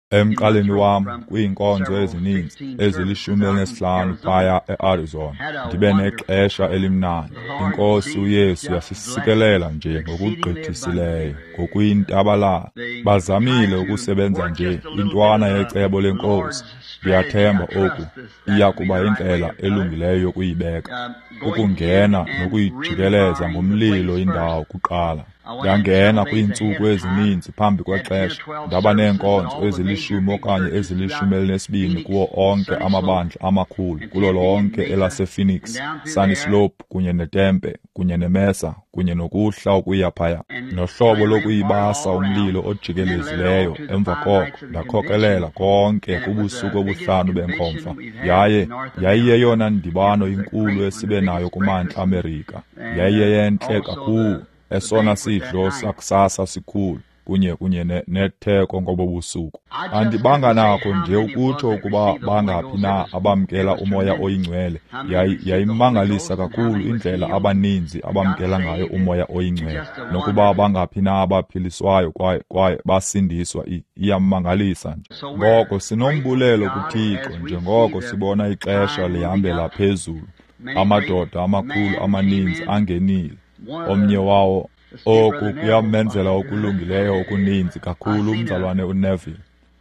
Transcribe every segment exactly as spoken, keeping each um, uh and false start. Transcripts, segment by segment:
Emqaleni wami kuyinkonzo ezininzi ezilishumi elinesihlanu phaya e-Arizona ndibe nexesha elimnandi. Inkosi uYesu yasisikelela nje ngokugqithisileyo ngokuyintabalala. Bazamile ukusebenza nje intwana yecebo lenkosi. Ndiyathemba oku iya kuba indlela elungileyo yokuyibeka, ukungena nokuyijikeleza ngomlilo indawo kuqala. Ndangena kwiintsuku ezininzi phambi kwexesha, ndaba neenkonzo ezilishumi okanye ezilishumi elinesibini kuwo onke amabandla amakhulu kulo lonke elase-Phoenix, Sunny Slope kunye neTempe kunye neMesa kunye nokuhla okuya phaya, nohlobo lokuyibasa umlilo ojikelezileyo. Emva koko ndakhokelela konke kubusuku obuhlanu benkomfa, yaye yayiyeyona ndibano inkulu esibe nayo kuMantla Amerika. Yayiyentle kakhulu, esona sidlo sakusasa sikhulu kunye kunye netheko ngobo busuku. Andibanga nako nje ukutsho ukuba bangaphi na abamkela umoya oyingcwele. Yayimangalisa kakhulu indlela abaninzi abamkela ngayo umoya oyingcwele, nokuba bangaphi na abaphiliswayo kwaye kwaye basindiswa iyamangalisa nje. Ngoko sinombulelo kuThixo njengoko sibona ixesha lihambela phezulu. Amadoda amakhulu amaninzi angenile, omnye wawo oku kuyamenzela okulungileyo okuninzi kakhulu umzalwane uNeville.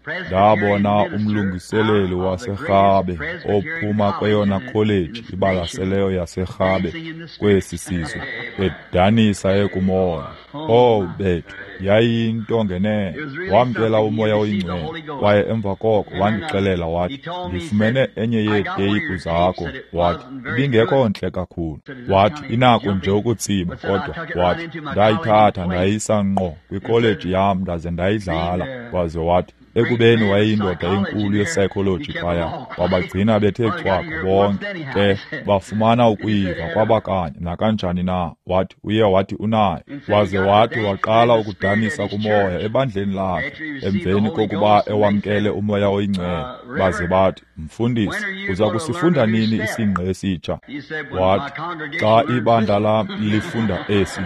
Ndabona umlungiseleli waseRhabe ophuma kweyona kholeji ibalaseleyo yaseRhabe kwesi sizwe, edanisa ekumoya. Oh bethu, yayiyinto ngenene. Wamkela umoya oyingcwele kwaye emva koko wandixelela wathi, ndifumene enye yeeteyiphu zakho. Wathi ibingekho ntle kakhulu. Wathi inako nje ukutsiba, kodwa wathi ndayithatha ndayisa ngqo kwikholeji yam ndaze ndayidlala. Waze wathi ekubeni wayeyindoda enkulu yepsychology phaya, wabagcina bethe cwaka bonke ke bafumana ukuyiva kwabakanye nakanjani na. Wathi uye wathi unayo, waze wathi waqala ukudanisa kumoya ebandleni lakhe emveni kokuba ewamkele umoya oyingcwele. Baze bathi, mfundisi, uza kusifunda nini isingqe esitsha? Wathi xa ibandla lam lifunda esi.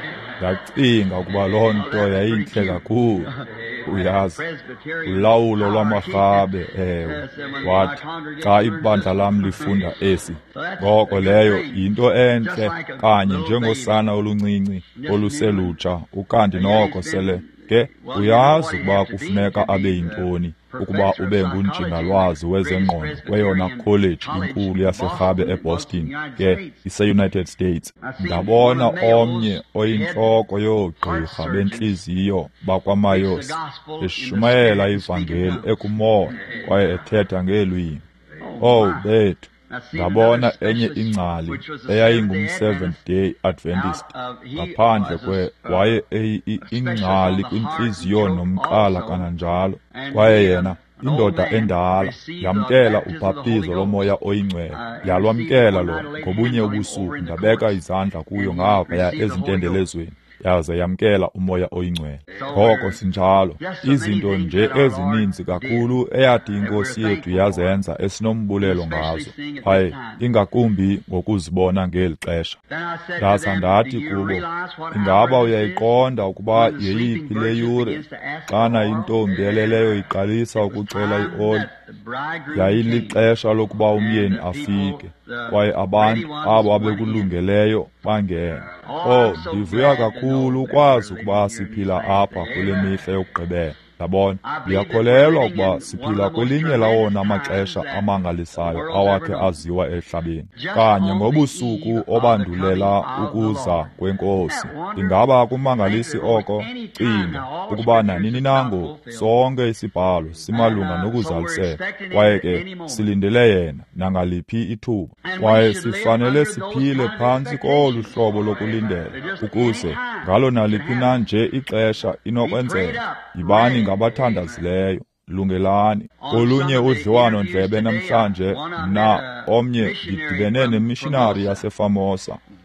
Ndacinga ukuba loo nto yayintle kakhulu. Uyazi, ulawulo lwamaRhabe, ewe. Wathi xa ibandla lam lifunda esi. Ngoko leyo yinto entle kanye njengosana oluncinci oluselutsha, ukanti noko sele ke uyazi ukuba kufuneka abe yintoni ukuba ube ngunjingalwazi wezengqondo kweyona kholeji inkulu yaseRhabe eBoston, ke ise-United States. Ndabona omnye oyintloko yoogqirha bentliziyo bakwaMayosi eshumayela ivangeli ekumoya kwaye ethetha ngeelwimi. Oh bethu, ndabona enye ingcali eyayingum-Seventh Day Adventist ngaphandle kwe waye ingcali kwintliziyo nomqala kananjalo, kwaye yena indoda endala yamkela ubhaptizo lomoya oyingcwele. Yalwamkela lona ngobunye ubusuku, ndabeka izandla kuyo ngaphaya ezintendelezweni, yaze yamkela umoya oyingcwele. Ngoko sinjalo, izinto nje ezininzi kakhulu eyathi inkosi yethu yazenza esinombulelo ngazo, hayi ingakumbi ngokuzibona ngeli xesha. Ndasa ndathi kubo, ingaba uyayiqonda ukuba yeyiphi le yure xana intombi eleleyo iqalisa ukucela ioli? Yayilixesha lokuba umyeni afike, kwaye abantu abo abekulungeleyo bangene. Oh, ndivuya kakhulu ukwazi ukuba siphila apha kule mihla yokugqibela. Yabona, ndiyakholelwa ukuba siphila kwelinye lawona maxesha amangalisayo awakhe aziwa emhlabeni, kanye ngobusuku obandulela ukuza kwenkosi. Ingaba kumangalisi oko? Cinga ukuba nanini nango sonke isibhalo simalunga nokuzaliseka, kwaye ke silindele yena nangaliphi ithuba, kwaye sifanele siphile phantsi kolu hlobo lokulindela, ukuze ngalo naliphi na nje ixesha inokwenzeka. Yibani ngabathandazileyo, lungelani. Kolunye udliwano-ndlebe namhlanje mna omnye ndidibene nemishinari yaseFamosa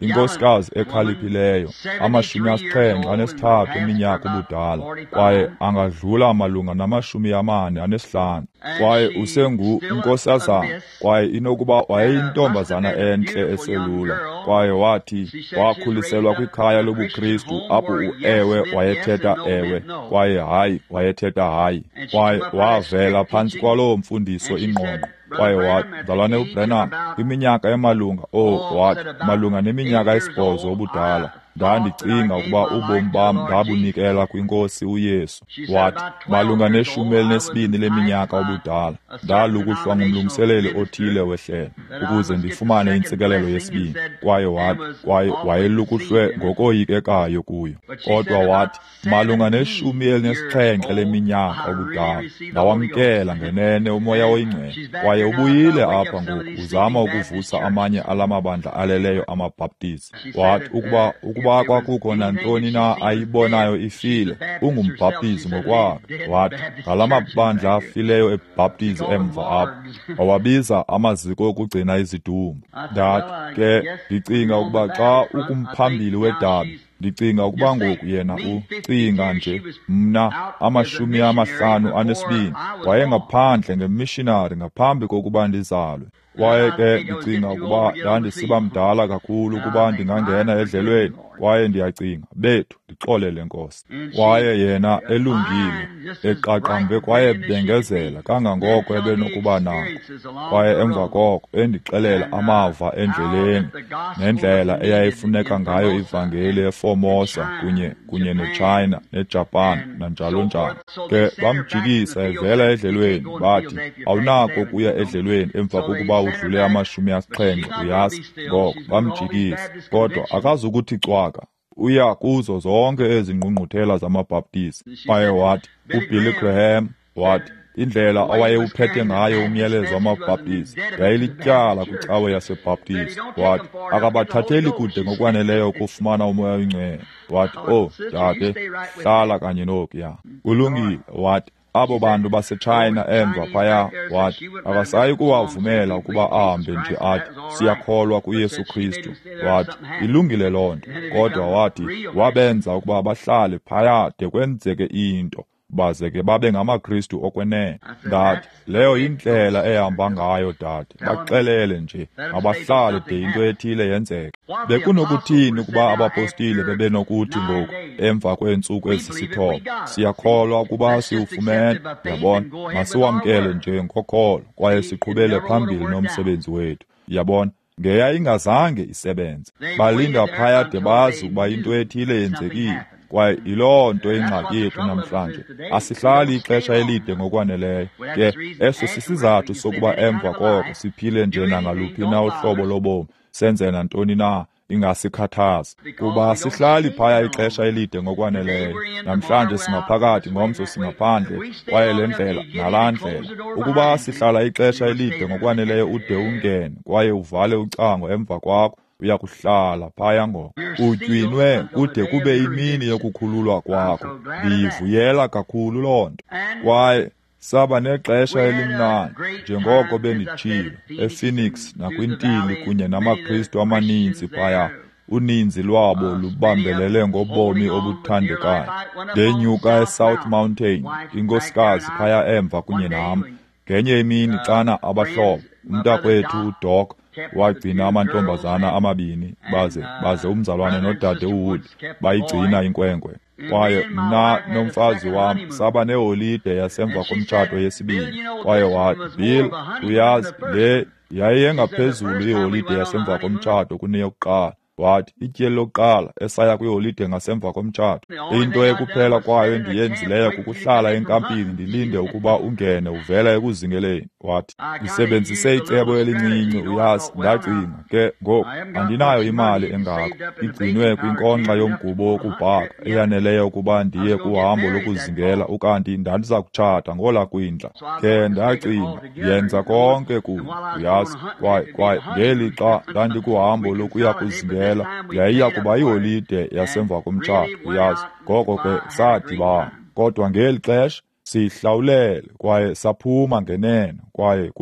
inkosikazi ekhaliphileyo, amashumi asixhenxe anesithathu eminyaka ubudala, kwaye angadlula malunga namashumi amane anesihlanu, kwaye usengu inkosazana, kwaye inokuba wayeyintombazana entle eselula, kwaye wathi wakhuliselwa kwikhaya lobuKristu apho u-ewe wayethetha ewe, kwaye hayi wayethetha hayi, kwaye wavela phantsi kwaloo mfundiso ingqongqo, kwaye wathi, mzalwane uBrenham, kwiminyaka emalunga, oh, wathi, malunga neminyaka esibhozo obudala, ndandicinga ukuba ubomi bam ndabunikela kwinkosi uYesu. Wathi, malunga neshumi elinesibini leminyaka obudala, ndalukuhlwa ngumlungiseleli othile wehlelo, ukuze ndifumane intsikelelo yesibini, kwaye wathi, kwaye wayelukuhlwe ngokoyikekayo kuyo. Kodwa wathi, malunga neshumi elinesixhenxe leminyaka obudala, ndawamkela ngenene umoya oyingcwele, kwaye ubuyile apha ngoku uzama ukuvusa amanye alamabandla aleleyo amabhaptizi. Wathi, ukuba ukuba kwakukho nantoni na ayibonayo ifile, ungumbhaptizi ngokwakhe. Wathi, ngalamabandla afileyo ebhaptizi emva apha, wawabiza amaziko okugcina izidumbu. Ndathi ke ndicinga ukuba xa ukumphambili wedabi, ndicinga ukuba ngoku yena ucinga nje mna amashumi amahlanu anesibini wayengaphandle ngemissionary ngaphambi kokuba ndizalwe. Kwaye ke ndicinga ukuba ndandisiba mdala kakhulu ukuba ndingangena edlelweni, kwaye ndiyacinga bethu ndixolele Nkosi. Kwaye yena elungile, eqaqambe kwaye bengezela kangangoko ebenokuba nako, kwaye emva koko endixelela amava endleleni nendlela eyayifuneka ngayo ivangeli eFormosa kunye kunye neChina neJapan nanjalo njalo. Ke bamjikisa evela edlelweni, bathi, awunako ukuya edlelweni emva kokuba udlule amashumi asixhenxe, uyazi ngoko. Bamjikisa, kodwa akazukuthi cwaka, uya kuzo zonke ezi ngqungquthela zamabhaptizi. Kwaye wathi, uBilly Graham, wathi, indlela awayewuphethe ngayo umyalezo wamabhaptizi yayilityala kwicawe yasebhaptizi. Wathi, akabathatheli kude ngokwaneleyo ukufumana umoya oyingcwele. Wathi, oh, dade, hlala kanye nokuya. Kulungile, wathi, abo bantu baseChina emva phaya, wathi, akasayi kuwavumela ukuba ahambe nje athi, siyakholwa kuYesu Kristu. Wathi, ilungile loo nto, kodwa wathi, wabenza ukuba bahlale phaya de kwenzeke into, baze ke babe ngamaKristu okwenene. Ndathi, leyo yindlela ehamba ngayo dade, baxelele nje, abahlale de into ethile yenzeka. Bekunokuthini ukuba abapostile bebenokuthi ngoku, emva kweentsuku ezisithoba, siyakholwa ukuba siwufumene, yabona, masiwamkele nje ngokholo, kwaye siqhubele phambili nomsebenzi wethu, yabona. Ngeyayingazange isebenze, balinda phaya de bazi ukuba into ethile yenzekile, kwaye yiloo nto ingxaki yethu namhlanje. Asihlali ixesha elide ngokwaneleyo, ke eso sisizathu sokuba emva koko siphile nje nangaluphi na uhlobo lobomi, senze nantoni na ingasikhathazi, kuba sihlali phaya ixesha elide ngokwaneleyo. Namhlanje singaphakathi, ngomso singaphandle, kwaye le ndlela nalaa ndlela. Ukuba sihlala ixesha elide ngokwaneleyo ude ungene, kwaye uvale ucango emva kwakho, uya kuhlala phaya ngoko. Utywinwe kude kube imini yokukhululwa kwakho. Ndiyivuyela kakhulu loo nto. Kwaye saba nexesha elimnandi, njengoko benditshilo, ePhoenix nakwintili kunye namaKristu amaninzi phaya. Uninzi lwabo lubambelele ngobomi obuthandekayo. Ndenyuka eSouth Mountain, inkosikazi phaya emva kunye nam. Ngenye imini xana abahlobo, umntakwethu uDoc wagcina amantombazana amabini, baze baze umzalwane nodade uWood bayigcina inkwenkwe. Kwaye mna nomfazi wam saba neholide yasemva komtshato yesibini. Kwaye wathi, Bill, uyazi, le yayiyengaphezulu iholide yasemva komtshato kuneyokuqala. Wathi, ityeli lokuqala esaya kwiholide ngasemva komtshato, into ekuphela kwayo endiyenzileyo kukuhlala enkampini ndilinde ukuba ungene uvela ekuzingeleni. Wathi, ndisebenzise icebo elincinci, uyazi, ndacinga ke ngoku andinayo imali engako, igcinwe kwinkonxa yomgubo wokubhaka eyaneleyo ukuba ndiye kuhambo lokuzingela, ukanti ndandiza kutshata ngolakwindla. Ke ndacinga, yenza konke kunye, uyazi, kwaye kwaye ngelixa ndandikuhambo lokuya kuzingela, yayiya kuba iholide yasemva komtshato, uyazi. Ngoko ke sadibana, kodwa ngeli xesha sihlawulele kwaye saphuma ngenene, kwaye kuba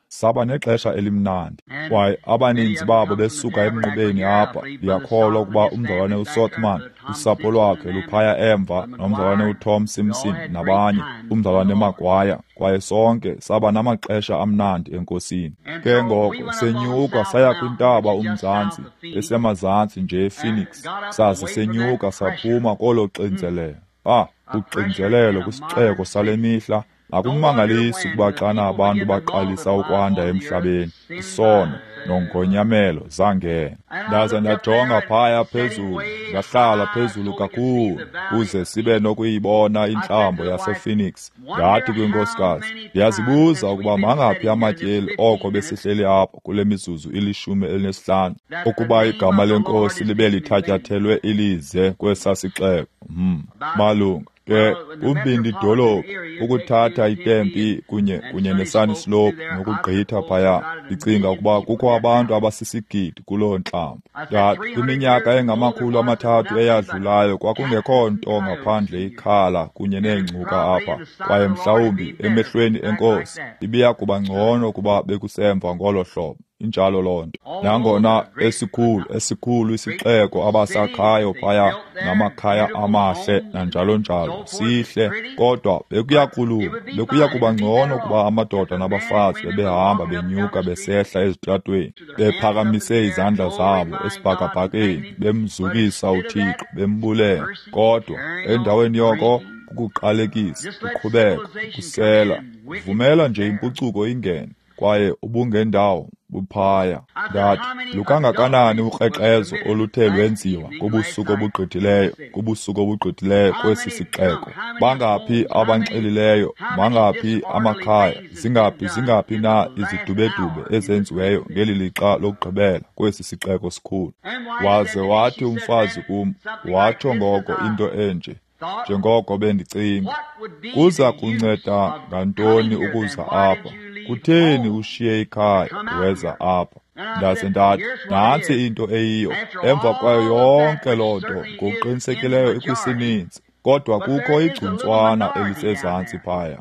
saba nexesha elimnandi, kwaye abaninzi babo besuka emnqubeni apha. Ndiyakholwa ukuba umzalwane uSothman, usapho lwakhe luphaya emva, nomzalwane uTom Simpson nabanye, umzalwane Magwaya, kwaye sonke saba namaxesha amnandi enkosini. Ke ngoko senyuka saya kwintaba umzantsi, esemazantsi nje ePhoenix, saze senyuka saphuma kolo xinzelelo. Ah, uxinzelelo kwisixeko sale mihla akumangalisi ukuba xana abantu baqalisa ukwanda emhlabeni, isono nongonyamelo zangena. Ndaze ndajonga phaya phezulu, ndahlala phezulu kakhulu, kuze sibe nokuyibona intlambo yasePhoenix. Ndathi kwinkosikazi, ndiyazibuza ukuba mangaphi amatyeli oko besihleli apha kule mizuzu ilishumi elinesihlanu, ukuba igama lenkosi libe lithatyathelwe ilize kwesasixeko. Hmm, malunga ke umbindi dolophu, ukuthatha itempi kunye kunye neSunslope nokugqitha phaya. Ndicinga ukuba kukho abantu abasisigidi kuloo ntlambo. Ndathi kwiminyaka engamakhulu amathathu eyadlulayo kwakungekho nto ngaphandle ikhala kunye neengcuka apha, kwaye mhlawumbi emehlweni enkosi ibiya kuba ngcono ukuba bekusemva ngolo hlobo. Injalo loo nto. Nangona esikhulu esikhulu isixeko abasakhayo phaya, namakhaya amahle nanjalo njalo, sihle, kodwa bekuya kulunga, bekuya kuba ngcono kuba amadoda nabafazi bebehamba benyuka besehla ezitratweni, bephakamise izandla zabo esibhakabhakeni, bemzukisa uThixo, bembulela. Kodwa endaweni yoko kukuqalekisa, uqhubeka, kusela, vumela nje impucuko ingene, kwaye ubungendawo buphaya. Ndathi lukangakanani ukreqezo oluthe lwenziwa kubusuku obugqithileyo, kubusuku obugqithileyo kwesi sixeko. Bangaphi abanxilileyo, mangaphi amakhaya, zingaphi zingaphi na izidubedube ezenziweyo ngeli lixa lokugqibela kwesi sixeko sikhulu. Waze wathi umfazi kum, watsho ngoko into enje, njengoko bendicinga, kuza kunceda ngantoni ukuza apha? Kutheni ushiye ikhaya weza apha? Ndaze ndathi, nantsi into eyiyo, emva kwayo yonke loo nto, ngokuqinisekileyo ikwisininzi, kodwa kukho igcuntswana elisezantsi phaya.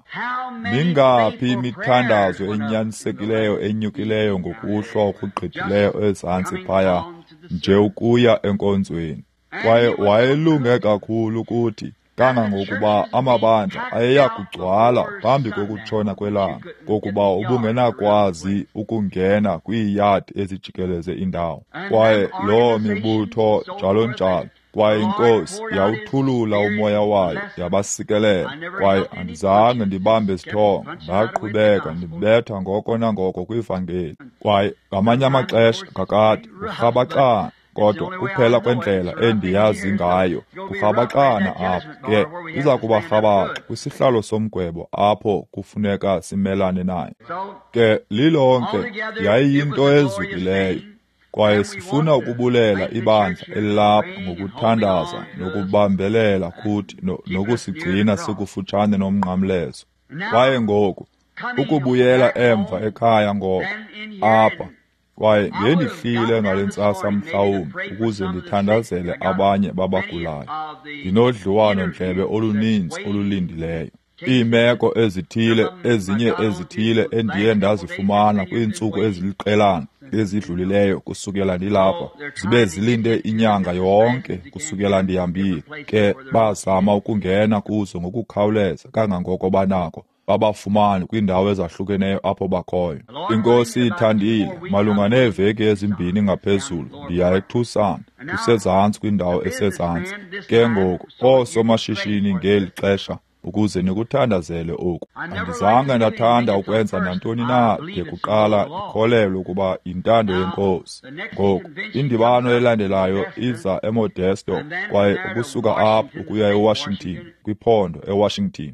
Mingaphi imithandazo enyanisekileyo enyukileyo ngokuhlwa okugqithileyo ezantsi phaya, nje ukuya enkonzweni. Kwaye wayelunge kakhulu kuthi, kangangokuba amabandla ayeya kugcwala phambi kokutshona kwelanga, kokuba ubungenakwazi ukungena kwiiyadi ezijikeleze indawo. Kwaye loo mibutho njalo njalo, kwaye inkosi yawuthulula umoya wayo yabasikelela, kwaye andizange ndibambe zithongo, ndaqhubeka ndibetha ngoko nangoko kwivangeli. Kwaye ngamanye amaxesha kakade urhabaxana, kodwa kuphela kwendlela endiyazi ngayo kurhabaxana apho. Ke iza kuba rhabaxa kwisihlalo somgwebo apho kufuneka simelane naye. Ke lilonke yayiyinto ezukileyo, kwaye sifuna ukubulela ibandla elilapha ngokuthandaza nokubambelela kuthi nokusigcina sikufutshane nomnqamlezo. Kwaye ngoku ukubuyela emva ekhaya ngoko apha, kwaye ngendihlile ngale ntsasa mhlawumbi ukuze ndithandazele abanye babagulayo, ndinodliwano-ndlebe oluninzi olulindileyo. Iimeko ezithile, ezinye ezithile endiye ndazifumana kwiintsuku eziliqelana ezidlulileyo kusukela ndilapha, zibe zilinde inyanga yonke kusukela ndihambile. Ke bazama ukungena kuzo ngokukhawuleza kangangoko banako, babafumane kwiindawo ezahlukeneyo apho bakhoyo. Inkosi ithandile, malunga neeveki ezimbini ngaphezulu ndiya eTucson, kusezantsi kwindawo esezantsi. Ke ngoku oosomashishini ngeli xesha, ukuze nikuthandazele oku, andizange ndathanda ukwenza nantoni na de kuqala ndikholelwe ukuba yintando yenkosi. Ngoku indibano elandelayo iza eModesto, kwaye ukusuka apho ukuya eWashington, kwiphondo eWashington,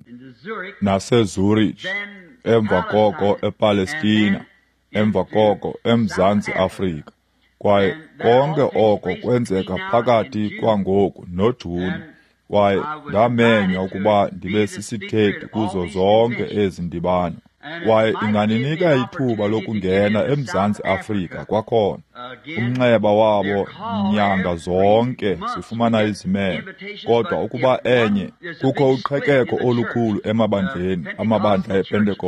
naseZurich, emva koko ePalestina, emva koko eMzantsi Afrika. Kwaye konke oko kwenzeka phakathi kwangoku noJuni, kwaye ndamenywa ukuba ndibe sisithethi kuzo zonke ezi ndibano. Kwaye inganinika ithuba lokungena eMzantsi Afrika kwakhona. Umnxeba wabo nyanga zonke sifumana izimelo, kodwa ukuba enye, kukho uqhekeko olukhulu emabandleni, amabandla ePentecost,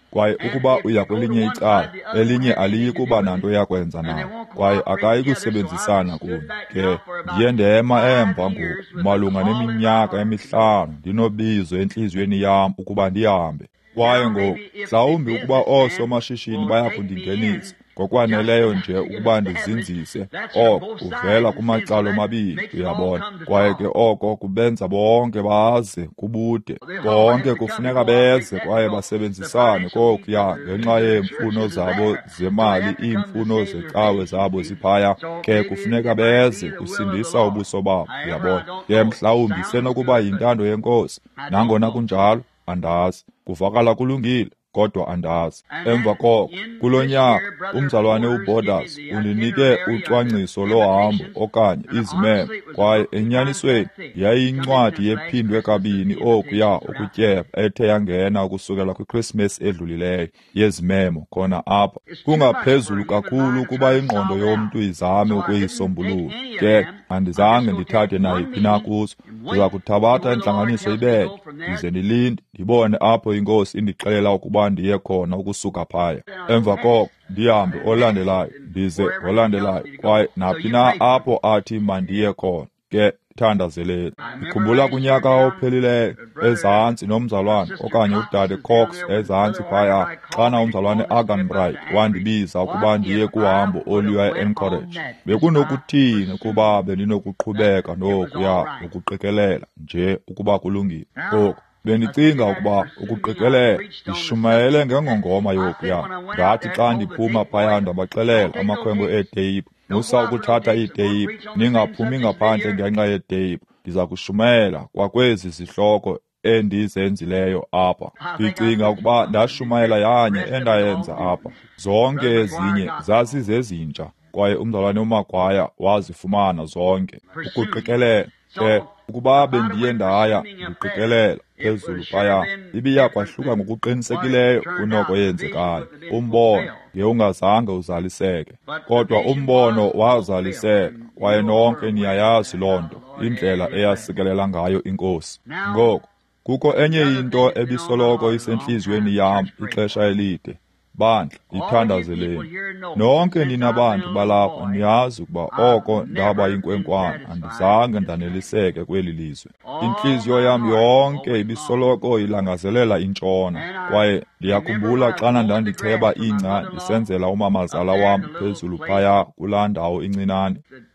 kwaye ukuba uya kwelinye icala elinye aliyi kuba nanto yakwenza nawo, kwaye akayi kusebenzisana kuni. Ke ndiye ndema emva ngoku malunga neminyaka emihlanu ndinobizo entliziyweni yam ukuba ndihambe, kwaye ngoku mhlawumbi ukuba oosomashishini baya kundingenisa ngokwaneleyo nje ukuba ndizinzise, oko kuvela kumacala omabini, uyabona. Kwaye ke oko kubenza bonke baze kubude, bonke kufuneka beze kwaye basebenzisane kokuya ngenxa yeemfuno zabo zemali, iimfuno zecawe zabo ziphaya, ke kufuneka beze kusindisa ubuso babo, uyabona. Ke mhlawumbi senokuba yintando yenkosi, nangona kunjalo andazi, kuvakala kulungile kodwa andazi. Emva koko kulo nyaka umzalwane uBorders undinike ucwangciso lohambo okanye izimemo, kwaye enyanisweni yayincwadi yephindwe kabini okuya ukutyeba ethe yangena ukusukela kwiChristmas edlulileyo yezimemo khona apha. Kungaphezulu kakhulu kuba ingqondo yomntu izame ukuyisombulula. Ke andizange ndithathe nayiphi na kuzo. Ndiza kuthabatha intlanganiso ibeke ndize ndilinde ndibone apho inkosi indixelela ukuba ndiye khona ukusuka phaya. Emva koko ndihambe olandelayo ndize olandelayo, kwaye naphi na apho athi mandiye khona. Ke thandazeleni. Ndikhumbula kunyaka ophelileyo ezantsi nomzalwane okanye udade Cox ezantsi phaya, xana umzalwane Aganbright wandibiza ukuba ndiye kuhambo oluya e-Anchorage. Bekunokuthini kuba bendinokuqhubeka nokuya ukuqikelela nje ukuba kulungile. Ngoku bendicinga ukuba ukuqikelela ndishumayele ngengongoma yokuya. Ngathi xa ndiphuma phaya ndabaxelela amakhwenkwe eeteyipu, musa ukuthatha iiteyipu, ningaphumi ngaphandle ngenxa yeteyipu. Ndiza kushumayela kwakwezi zihloko endizenzileyo apha. Ndicinga ukuba ndashumayela yanye endayenza apha. Zonke ezinye zazizezintsha, kwaye umzalwane uMagwaya wazifumana zonke. Ukuqikelela ke ukuba bendiye ndaya ndiqikelela phezulu phaya, ibiya kwahluka ngokuqinisekileyo kunoko yenzekayo. Umbono ngewungazange uzaliseke, kodwa umbono wazaliseka, kwaye nonke niyayazi loo nto, indlela eyasikelela ngayo inkosi. Ngoku kukho enye into ebisoloko isentliziyweni yam ixesha elide. Bandla, ithandazeleni. Nonke ninabantu balapha niyazi ukuba oko ndaba inkwenkwana andizange ndaneliseke kweli lizwe. Intliziyo yam yonke ibisoloko ilangazelela intshona, kwaye ndiyakhumbula xana ndandicheba ingca ndisenzela umamazala wam phezulu phaya kulaa ndawo incinane.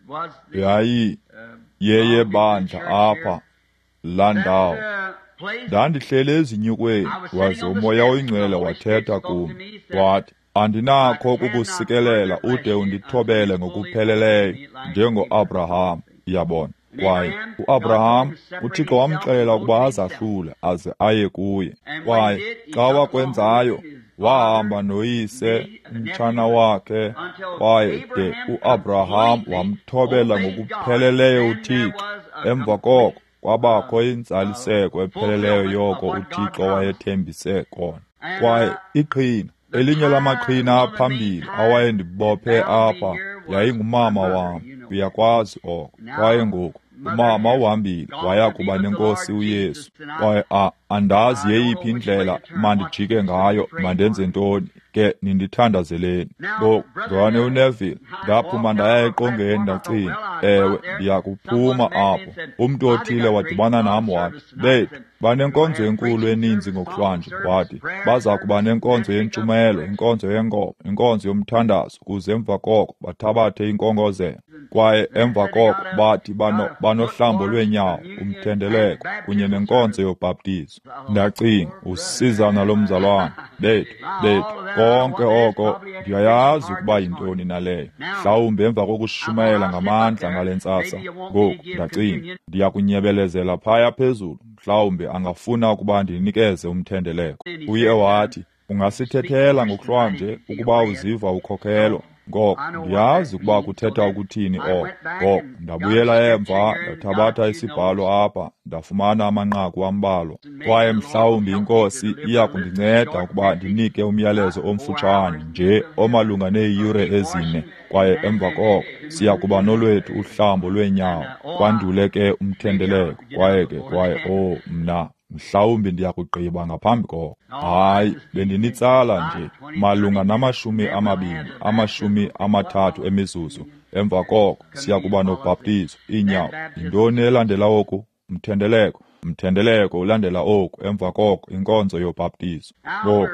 Yayi yeyebandla apha laa ndawo. Ndandihlele ezinyukweni, waze umoya oyingcwele wathetha kum, wathi, andinakho kukusikelela ude undithobele ngokupheleleyo njengo-Abraham, iyabona. Kwaye u-Abraham uThixo wamxelela ukuba azahlule aze aye kuye, kwaye xa wakwenzayo wahamba noyise umtshana wakhe, kwaye de u-Abraham wamthobela ngokupheleleyo uThixo. Emva koko kwabakho inzaliseko epheleleyo yoko uThixo wayethembise kona. Kwaye iqhina, elinye lamaqhina aphambili awayendibophe apha, yayingumama wam, uyakwazi oko. Kwaye ngoku umama uhambile waya kuba nenkosi uYesu, kwaye andazi yeyiphi indlela mandijike ngayo, mandenze ntoni. Ke nindithandazeleni. Ngoku John uNeville ndaphuma ndaya eqongeni ndacinga, ewe ndiya kuphuma apho. Umntu othile wadibana nam wathi, bethu banenkonzo enkulu eninzi ngokuhlwanje, wathi baza kuba nenkonzo yentshumayelo, inkonzo yenkomo, inkonzo yomthandazo, kuze emva koko bathabathe inkongozelo. Kwaye emva koko bathi bano banohlambo lweenyawo, umthendeleko kunye nenkonzo yobhaptizo. Ndacinga usizana lomzalwane, bethu bethu konke oko ndiyayazi ukuba yintoni naleyo. Mhlawumbi emva kokushumayela ngamandla ngale ntsasa, ngoku ndacinga ndiya kunyebelezela phaya phezulu, mhlawumbi angafuna ukuba ndinikeze umthendeleko. Uye wathi, ungasithethela ngokuhlwanje ukuba uziva ukhokhelo. Ngoko ndiyazi ukuba kuthetha ukuthini oko. Ngoko ndabuyela emva ndathabatha isibhalo apha, ndafumana amanqaku ambalwa. Kwaye mhlawumbi inkosi iya kundinceda ukuba ndinike umyalezo omfutshane nje omalunga neeyure ezine, kwaye emva koko siya kuba nolwethu uhlambo lweenyawo, kwandule ke umthendeleko. Kwaye ke kwaye o mna mhlawumbi ndiyakugqiba ngaphambi koko. Hayi, bendinitsala nje malunga namashumi amabini amashumi amathathu emizuzu. Emva koko siya kuba nobhaptizo, iinyawo. Yintoni elandela oku? Umthendeleko. Umthendeleko ulandela oku. Emva koko inkonzo yobhaptizo. Ngoku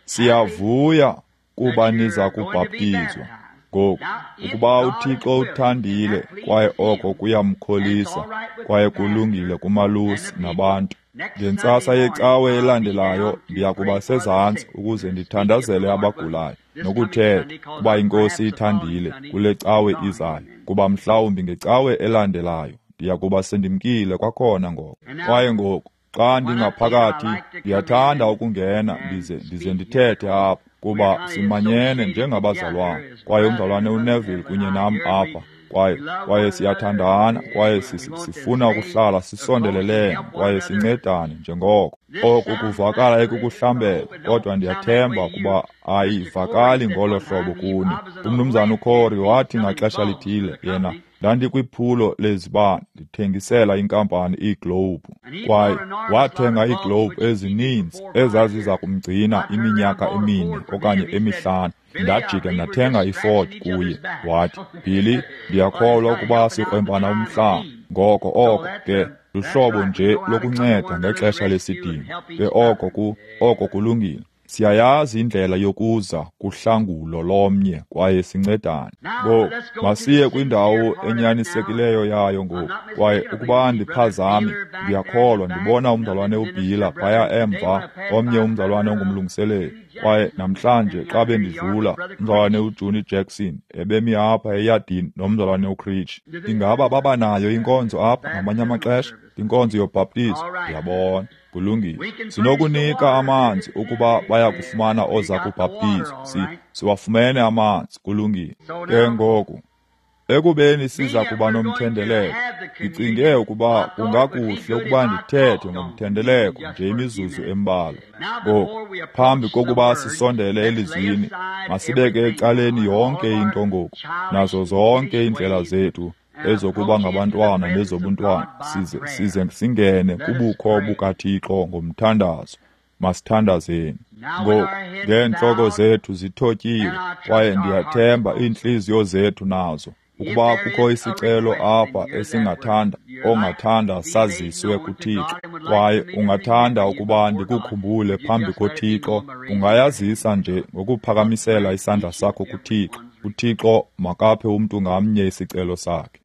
siyavuya kuba niza kubhaptizwa. Ngoku ukuba uThixo uthandile kwaye oko kuyamkholisa kwaye kulungile kumalusi nabantu, ngentsasa yecawe elandelayo ndiya kuba sezantsi ukuze ndithandazele abagulayo nokuthetha kuba iNkosi ithandile kule cawe izayo, kuba mhlawumbi ngecawe elandelayo ndiya kuba sendimkile kwakhona ngoku. Kwaye ngoku xa ndingaphakathi ndiyathanda ukungena ndize ndize ndithethe apha, kuba simanyene njengabazalwane, kwaye umzalwane uNeville kunye nam apha, kwaye kwaye siyathandana, kwaye sifuna ukuhlala sisondelelene, kwaye sincedane njengoko. Oku kuvakala ekukuhlambela, kodwa ndiyathemba kuba ayivakali ngolo hlobo kuni. Umnumzana uCorey wathi ngaxesha lithile yena ndandikwiphulo lezibane ndithengisela inkampani iGlobe, kwaye wathenga iGlobe ezininzi ezaziza kumgcina iminyaka emine okanye emihlanu. Ndajika ndathenga iFord kuye. Wathi, Billy, ndiyakholwa ukuba sikrempana umhlaba. Ngoko oko ke luhlobo nje lokunceda ngexesha lesidingo. Ke oko ku oko kulungile. Siyayazi indlela yokuza kuhlangulo lomnye kwaye sincedane. Ngoku masiye kwindawo enyanisekileyo yayo ngoku, kwaye ukuba ndiphazami ndiyakholwa ndibona umzalwane uBhila phaya emva, omnye umzalwane ongumlungiseleli. Kwaye namhlanje xa bendidlula umzalwane uJuni Jackson ebemi apha eyadini nomzalwane uCritch. Ingaba baba nayo inkonzo apha ngamanye amaxesha, inkonzo yobhaptizo? Ndiyabona. Kulungile. Sinokunika amanzi ukuba baya kufumana oza kubhaptizo. Si, siwafumene amanzi. Kulungile. Ke ngoku ekubeni siza kuba nomthendeleko, ndicinge ukuba kungakuhle ukuba ndithethe ngomthendeleko nje imizuzu embalwa. Ngoku phambi kokuba sisondele elizwini, masibeke ecaleni yonke into ngoku, nazo zonke indlela zethu ezokuba ngabantwana nezobuntwana, size size singene kubukho bukaThixo ngomthandazo. Masithandazeni. Ngoku ngeentloko zethu zithotyiwe, kwaye ndiyathemba iintliziyo zethu nazo, ukuba kukho isicelo apha esingathanda ongathanda saziswe kuThixo, kwaye ungathanda ukuba ndikukhumbule phambi koThixo, ungayazisa nje ngokuphakamisela isandla sakho kuThixo. uThixo makaphe umntu ngamnye isicelo sakhe.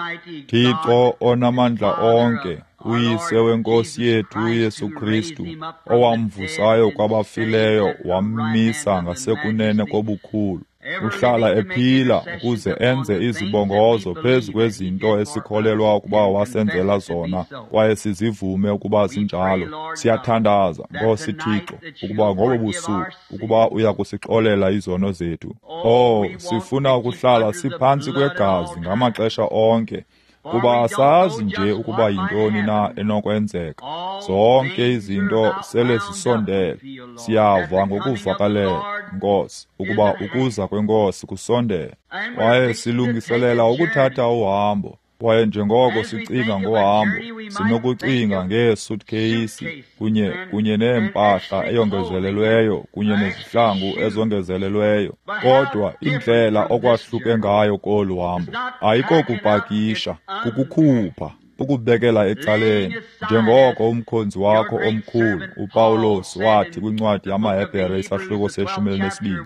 Thixo onamandla onke, uyise weNkosi yethu uYesu Kristu, owamvusayo kwabafileyo wammisa ngasekunene kobukhulu, uhlala ephila ukuze enze izibongozo phezu kwezinto esikholelwa ukuba wasenzela zona, kwaye sizivume ukuba zinjalo. Siyathandaza, Nkosi Thixo, ukuba ngobo busuku ukuba uya kusixolela izono zethu. Oh, sifuna ukuhlala siphantsi kwegazi ngamaxesha onke, kuba asazi nje ukuba yintoni na enokwenzeka. Zonke izinto sele zisondele. Siyava ngokuvakalela, Nkosi, ukuba ukuza kweNkosi kusondele. Kwaye silungiselela ukuthatha uhambo, kwaye njengoko sicinga ngohambo, sinokucinga ngeesuitcase kunye kunye neempahla eyongezelelweyo kunye nezihlangu ezongezelelweyo. Kodwa indlela okwahluke ngayo kolu hambo ayikokupakisha, kukukhupha, ukubekela ecaleni, njengoko umkhonzi wakho omkhulu uPawulos wathi kwincwadi yamaHebhere isahluko seshumi elinesibini.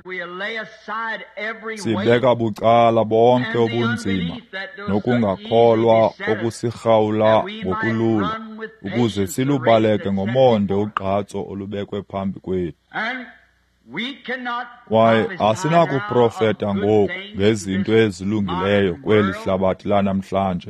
Sibeka bucala bonke obunzima nokungakholwa okusirhawula ngokulula, ukuze silubaleke ngomonde ugqatso olubekwe phambi kwethu. Kwaye asinakuprofeta ngoku ngezinto ezilungileyo kweli hlabathi lanamhlanje.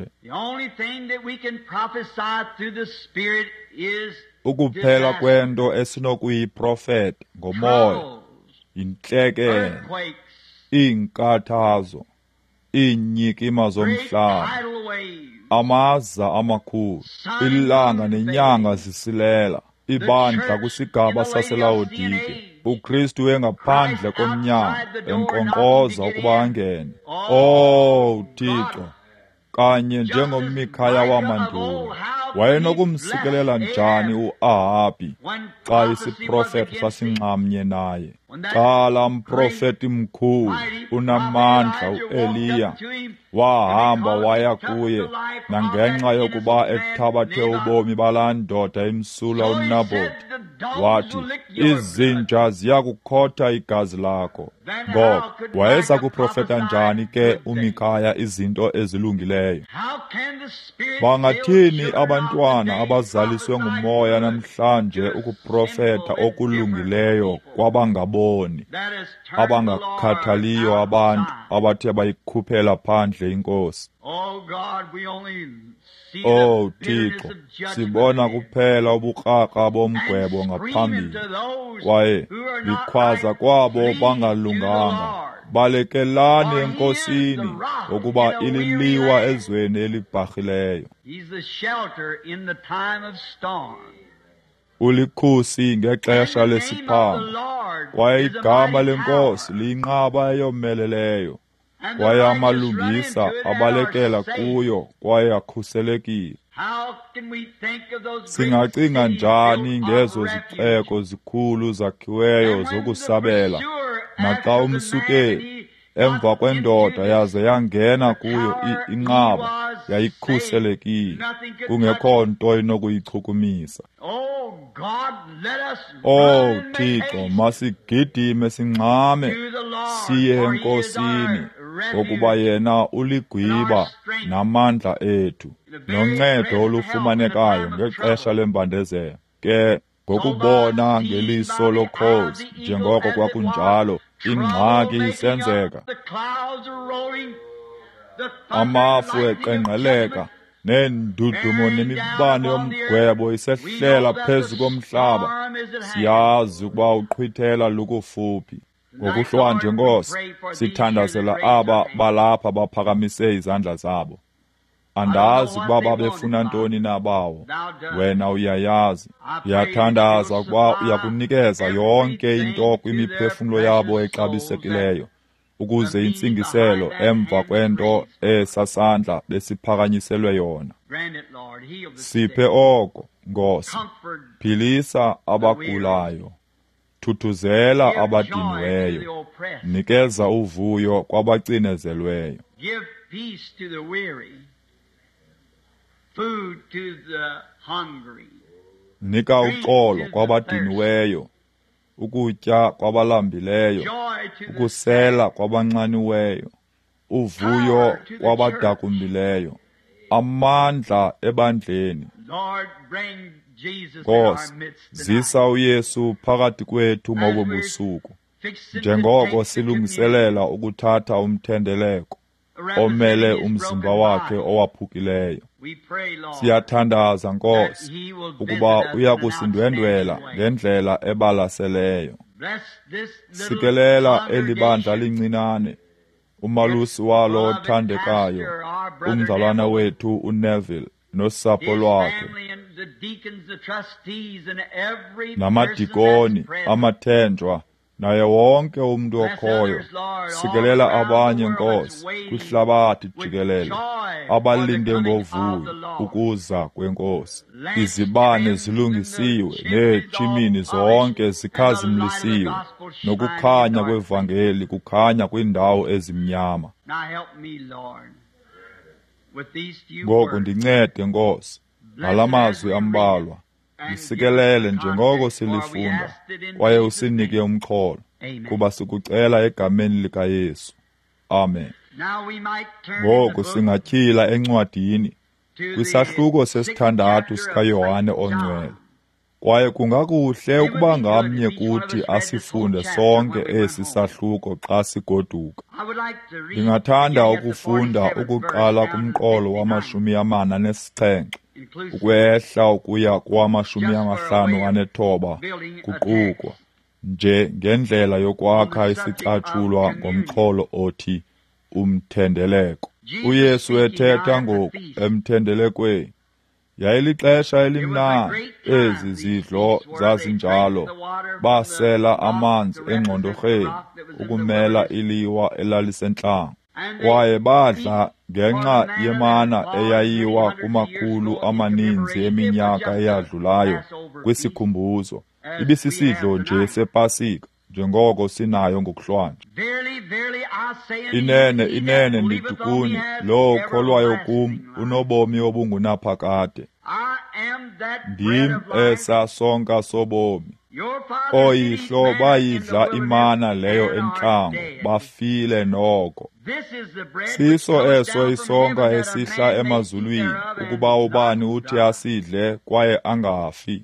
Ukuphela kwento esinokuyiprofeta ngomoya, intlekele, iinkathazo, iinyikima zomhlaba, amaza amakhulu, ilanga nenyanga zisilela, ibandla kwisigaba saseLaodike, uKristu engaphandle komnyango enkqonkqoza ukuba angene. Oh Thixo, kanye njengomMikhaya wamandulo, wayenokumsikelela njani u-Ahabi xa isiprofethi sasinxamnye naye. Xa laa mprofeti mkhulu unamandla u-Eliya wahamba waya kuye, nangenxa yokuba ethabathe ubomi balaa ndoda imsula uNabothi, wathi, izinja ziya kukhotha igazi lakho. Ngoko wayeza kuprofeta njani ke uMikhaya izinto ezilungileyo? Bangathini abantwana abazaliswe ngumoya namhlanje ukuprofeta okulungileyo kwabangaboni, abangakhathaliyo abantu abathe bayikhuphela phandle inkosi? Oh Thixo, sibona kuphela ubukraka bomgwebo ngaphambili, kwaye likhwaza kwabo bangalunganga. Balekelani enkosini ukuba ililiwa ezweni elibharhileyo. Ulikhusi ngexesha lesiphanga, kwaye igama lenkosi liyinqaba eyomeleleyo, kwaye amalungisa abalekela kuyo, kwaye akhuselekile. Singacinga njani ngezo zixeko zikhulu zakhiweyo zokusabela, naxa umsukeli emva kwendoda yaze yangena kuyo inqaba yayikhuselekile, kungekho nto inokuyichukumisa. Oh Thixo, masigidime singxame siye enkosini, ngokuba yena uligwiba namandla ethu, noncedo olufumanekayo ngexesha lembandezelo. Ke ngokubona ngeliso lokhozi, njengoko kwakunjalo, ingxaki isenzeka, amafu eqengqeleka, nendudumo nemibane yomgwebo isehlela phezu komhlaba, siyazi ukuba uqhwithela lukufuphi. Ngokuhlwa nje Nkosi, sithandazela aba balapha baphakamise izandla zabo. Andazi ukuba babefuna ntoni na bawo, wena uyayazi. Uyathandaza ukuba uyakunikeza yonke into kwimiphefumlo yabo exabisekileyo, ukuze intsingiselo emva kwento esasandla besiphakanyiselwe yona. Siphe oko, Nkosi, philisa abagulayo, thuthuzela abadiniweyo, nikeza uvuyo kwabacinezelweyo. Nika uxolo kwabadiniweyo, ukutya kwabalambileyo, ukusela kwabanxaniweyo, uvuyo kwabadakumbileyo, amandla ebandleni. Nkosi, zisa uYesu phakathi kwethu ngobu busuku, njengoko silungiselela ukuthatha umthendeleko omele umzimba wakhe owaphukileyo. Siyathandaza Nkosi ukuba uyakusindwendwela ngendlela ebalaseleyo. Sikelela eli bandla lincinane, umalusi walo othandekayo, umzalwana wethu uNeville nosapho lwakhe, namadikoni, amathenjwa, naye wonke umuntu okhoyo. Sikelela abanye Nkosi kwihlabathi jikelele, abalinde ngovuyo ukuza kwenkosi. Izibane zilungisiwe, neetshimini zonke zikhazimlisiwe, nokukhanya kwevangeli kukhanya kwiindawo ezimnyama. Ngoko ndincede Nkosi ngala mazwi ambalwa, lisikelele njengoko silifunda, kwaye usinike umxholo, kuba sikucela egameni likaYesu. Amen. Ngoko singatyhila encwadini kwisahluko sesithandathu sikaYohane oNgcwele, kwaye kungakuhle ukuba ngamnye kuthi asifunde sonke esi sahluko xa sigoduka. Ndingathanda ukufunda ukuqala kumqolo wamashumi amane nesixhenxe, ukwehla ukuya kwamashumi amahlanu anethoba kuqukwa, nje ngendlela yokwakha isicatshulwa ngomxholo othi umthendeleko. UYesu ethetha ngoku emthendelekweni. Yayilixesha elimnandi, ezi zidlo zazinjalo, basela amanzi engqondorheni ukumela iliwa elalisentlango. kwaye badla ngenxa yemana eyayiwa kumakhulu amaninzi eminyaka eyadlulayo kwisikhumbuzo. Ibisisidlo nje sePasika, njengoko sinayo ngokuhlwanja. Inene inene ndithi kuni, lo ukholwayo kum unobomi obungunaphakade. Ndim esa sonka sobomi. Oyihlo bayidla imana leyo entlango, bafile noko. Siso eso isonka esihla emazulwini, ukuba ubani uthi asidle kwaye angafi.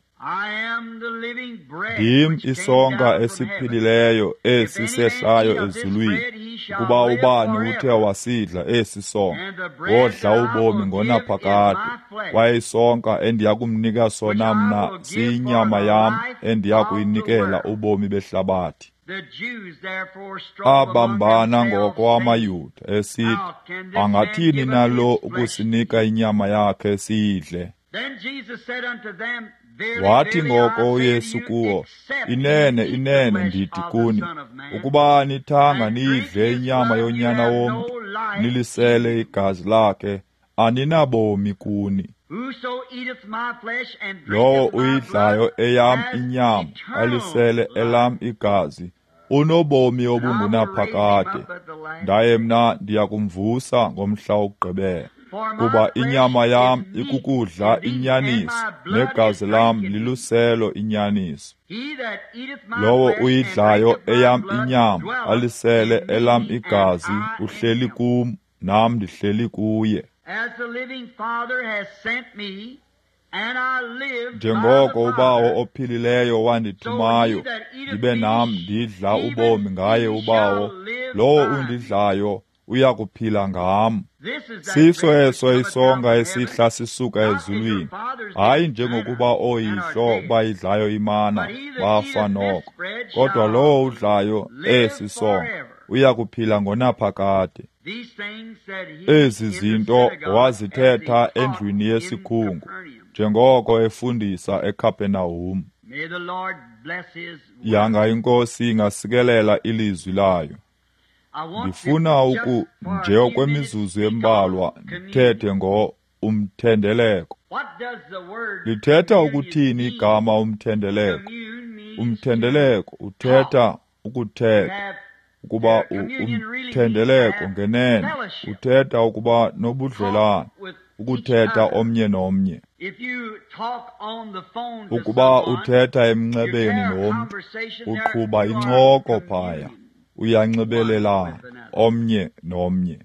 Ndim isonka esiphilileyo esisehlayo ezulwini, ukuba ubani uthe wasidla esi sonka wodla ubomi ngonaphakade, kwaye isonka endiyakumnika sona mna siyinyama yam endiyakuyinikela ubomi behlabathi. Abambana ngoko amayuda esithi, angathini nalo ukusinika inyama yakhe siyidle? Wathi ngoko uYesu kuwo, inene inene ndithi kuni, ukuba nithanga niyidle inyama yonyana womntu, nilisele igazi lakhe, aninabomi kuni. Lowo uyidlayo eyam inyama, alisele elam igazi, unobomi obungunaphakade, ndaye mna ndiyakumvusa ngomhla wokugqibela. Kuba inyama yam ikukudla inyaniso, negazi lam liluselo inyaniso. Lowo uyidlayo eyam inyama, alisele elam igazi, uhleli kum, nam ndihleli kuye. Njengoko uBawo ophilileyo wandithumayo, ndibe nam ndidla ubomi ngaye uBawo, lowo undidlayo uya kuphila ngam. Siso eso isonka esihla sisuka ezulwini, hayi njengokuba oyihlo bayidlayo imana bafa noko, kodwa lowo udlayo esi sonka uya kuphila ngonaphakade. Ezi zinto wazithetha endlwini yesikhungu, njengoko efundisa eKapenawum. Yanga iNkosi ingasikelela ilizwi layo. Ndifuna uku nje okwemizuzu embalwa ndithethe ngo umthendeleko. Lithetha ukuthini igama umthendeleko? Umthendeleko uthetha ukuthetha, ukuba umthendeleko ngenene uthetha ukuba nobudlelwane, ukuthetha omnye nomnye. Ukuba uthetha emnxebeni nomntu, uqhuba incoko phaya, uyanxibelelana omnye nomnye.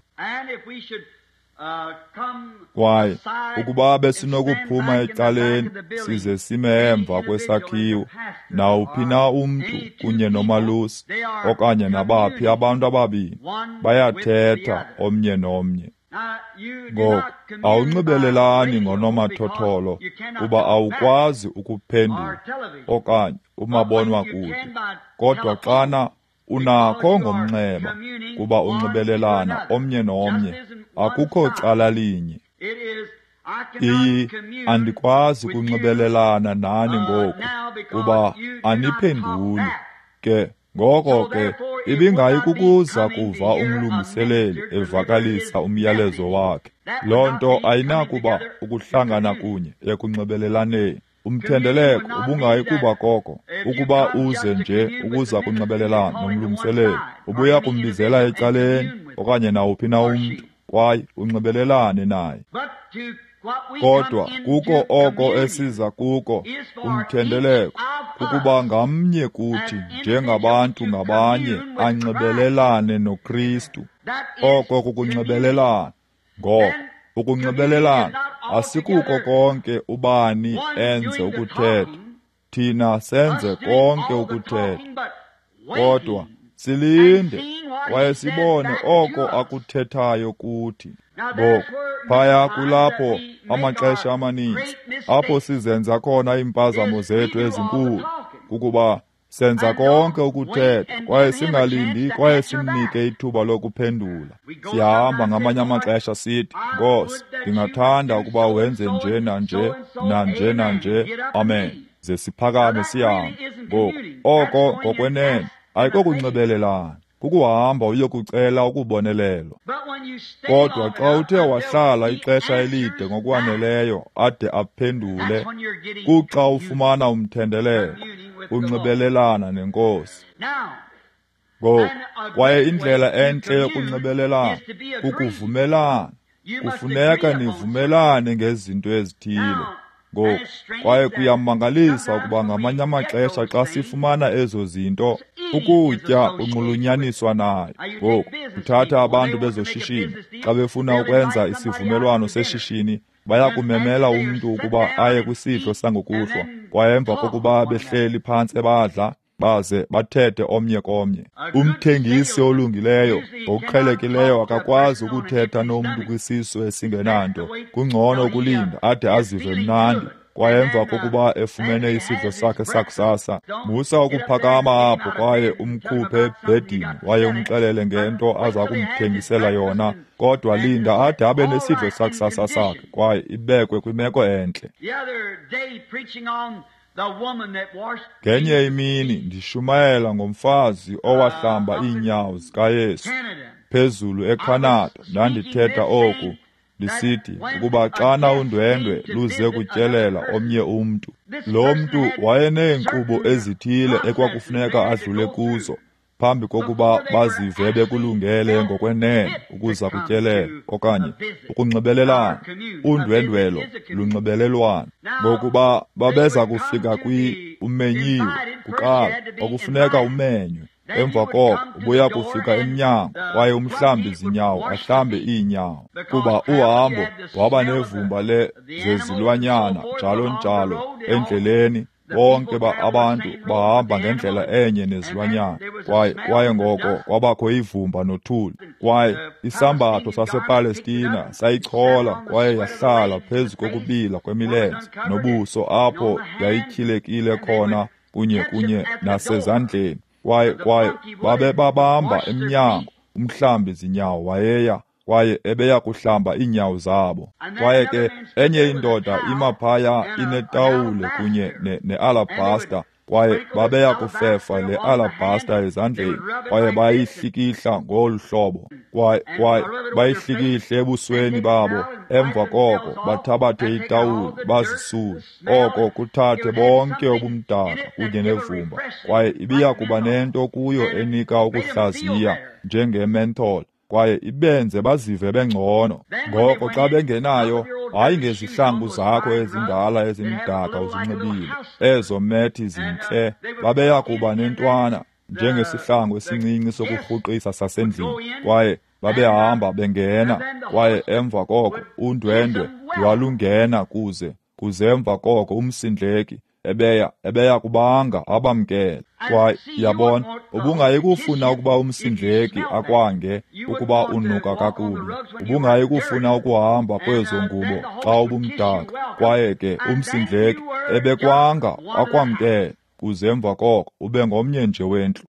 Kwaye ukuba besinokuphuma ecaleni size sime emva kwesakhiwo, nawuphi na umntu kunye nomalusi okanye nabaphi abantu ababini bayathetha omnye nomnye. Ngoko awunxibelelani ngonomathotholo, kuba awukwazi ukuphendula okanye umabonwakude, kodwa xana unakho ngomnxeba, kuba unxibelelana omnye nomnye, akukho cala linye. Iyi andikwazi kunxibelelana nani ngoku, kuba aniphenduli ke. Ngoko ke ibingayi kukuza kuva umlungiseleli evakalisa umyalezo wakhe. Loo nto ayinakuba ukuhlangana kunye ekunxibelelaneni. Umthendeleko ubungayi kuba koko, ukuba uze nje ukuza kunxibelelana nomlungiseleli, ubuya kumbizela ecaleni okanye nawuphi na umntu, kwaye unxibelelane naye. Kodwa kuko oko esiza kuko umthendeleko, ukuba ngamnye kuthi njengabantu ngabanye anxibelelane noKristu. Oko kukunxibelelana. Ngoko ukunxibelelana asikuko konke ubani enze ukuthetha, thina senze konke ukuthetha, kodwa silinde kwaye sibone oko akuthethayo kuthi. Ngoko phaya kulapho amaxesha amaninzi apho sizenza khona impazamo zethu ezinkulu, ukuba senza konke ukuthetha kwaye singalindi kwaye simnike ithuba lokuphendula. Siyahamba ngamanye amaxesha sithi, Nkosi, ndingathanda ukuba wenze nje nanje nanje nanje, amen, ze siphakame sihambe. Ngoko oko ngokwenene ayikokunxibelelana, kukuhamba uyokucela ukubonelelwa. Kodwa xa uthe wahlala ixesha elide ngokwaneleyo ade aphendule, kuxa ufumana umthendeleko, unxibelelana nenkosi. Ngoku kwaye indlela entle yokunxibelelana kukuvumelana. Kufuneka nivumelane ngezinto ezithile. Ngoku kwaye kuyamangalisa ukuba ngamanye amaxesha xa sifumana ezo zinto, ukutya unxulunyaniswa nayo. Ngoku kuthatha abantu bezoshishini xa befuna ukwenza isivumelwano seshishini, baya kumemela umntu ukuba aye kwisidlo sangokuhlwa, kwaye emva kokuba behleli phantsi badla baze bathethe omnye komnye. Umthengisi olungileyo ngokuqhelekileyo akakwazi ukuthetha nomntu kwisisu esingenanto. Kungcono ukulinda ade azive mnandi, kwaye emva kokuba efumene isidlo sakhe sakusasa, musa ukuphakama apho kwaye umkhuphe ebhedini waye umxelele ngento aza kumthengisela yona. Kodwa linda ade abe nesidlo sakusasa sakhe kwaye ibekwe kwimeko entle. Ngenye imini ndishumayela ngomfazi owahlamba iinyawo zikaYesu phezulu eCanada. Ndandithetha oku ndisithi ukuba xana undwendwe luze kutyelela omnye umntu, lo mntu wayeneenkqubo ezithile ekwakufuneka adlule kuzo phambi kokuba bazive bekulungele ngokwenene ukuza kutyelela okanye ukunxibelelana. Undwendwelo lunxibelelwano. Ngokuba babeza kufika kwi-umenyiwe kuqala, okufuneka umenywe. Emva koko ubuya kufika emnyango kwaye umhlambi zinyawo ahlambe iinyawo, kuba uhambo waba nevumba le zezilwanyana njalo njalo endleleni. Bonke ba abantu bahamba ngendlela enye nezilwanyana, kwaye kwaye ngoko kwabakho ivumba nothuli. Kwaye isambatho sasePalestina sayichola kwaye yahlala phezu kokubila kwemilenze nobuso apho yayityhilekile khona kunye kunye nasezandleni. Kwaye kwaye babebabamba emnyango umhlambi zinyawo wayeya kwaye ebeya kuhlamba iinyawo zabo. Kwaye ke enye indoda imaphaya inetawule kunye ne-alabasta, kwaye babeya kufefa le alabasta ezandleni, kwaye bayihlikihla ngolu hlobo, kwaye kwaye bayihlikihle ebusweni babo. Emva koko bathabathe itawule bazisule. Oko kuthathe bonke obumdaka kunye nevumba, kwaye ibiya kuba nento kuyo enika ukuhlaziya njenge-menthol, kwaye ibenze bazive bengcono. Ngoko xa bengenayo, hayi ngezihlangu zakho ezindala ezimdaka uzinxibile, ezo methi zintle, babeya kuba nentwana njengesihlangu esincinci sokurhuqisa sasendlini, kwaye babehamba bengena. Kwaye emva koko undwendwe lwalungena kuze kuze emva koko umsindleki ebeya ebeya kubanga abamkela. Kwaye yabona, ubungayi kufuna ukuba umsindleki akwange ukuba unuka kakubi. Ubungayi kufuna ukuhamba kwezo ngubo xa ubumdaka. Kwaye ke umsindleki ebekwanga akwamkela kuze emva koko ube ngomnye nje wendlu.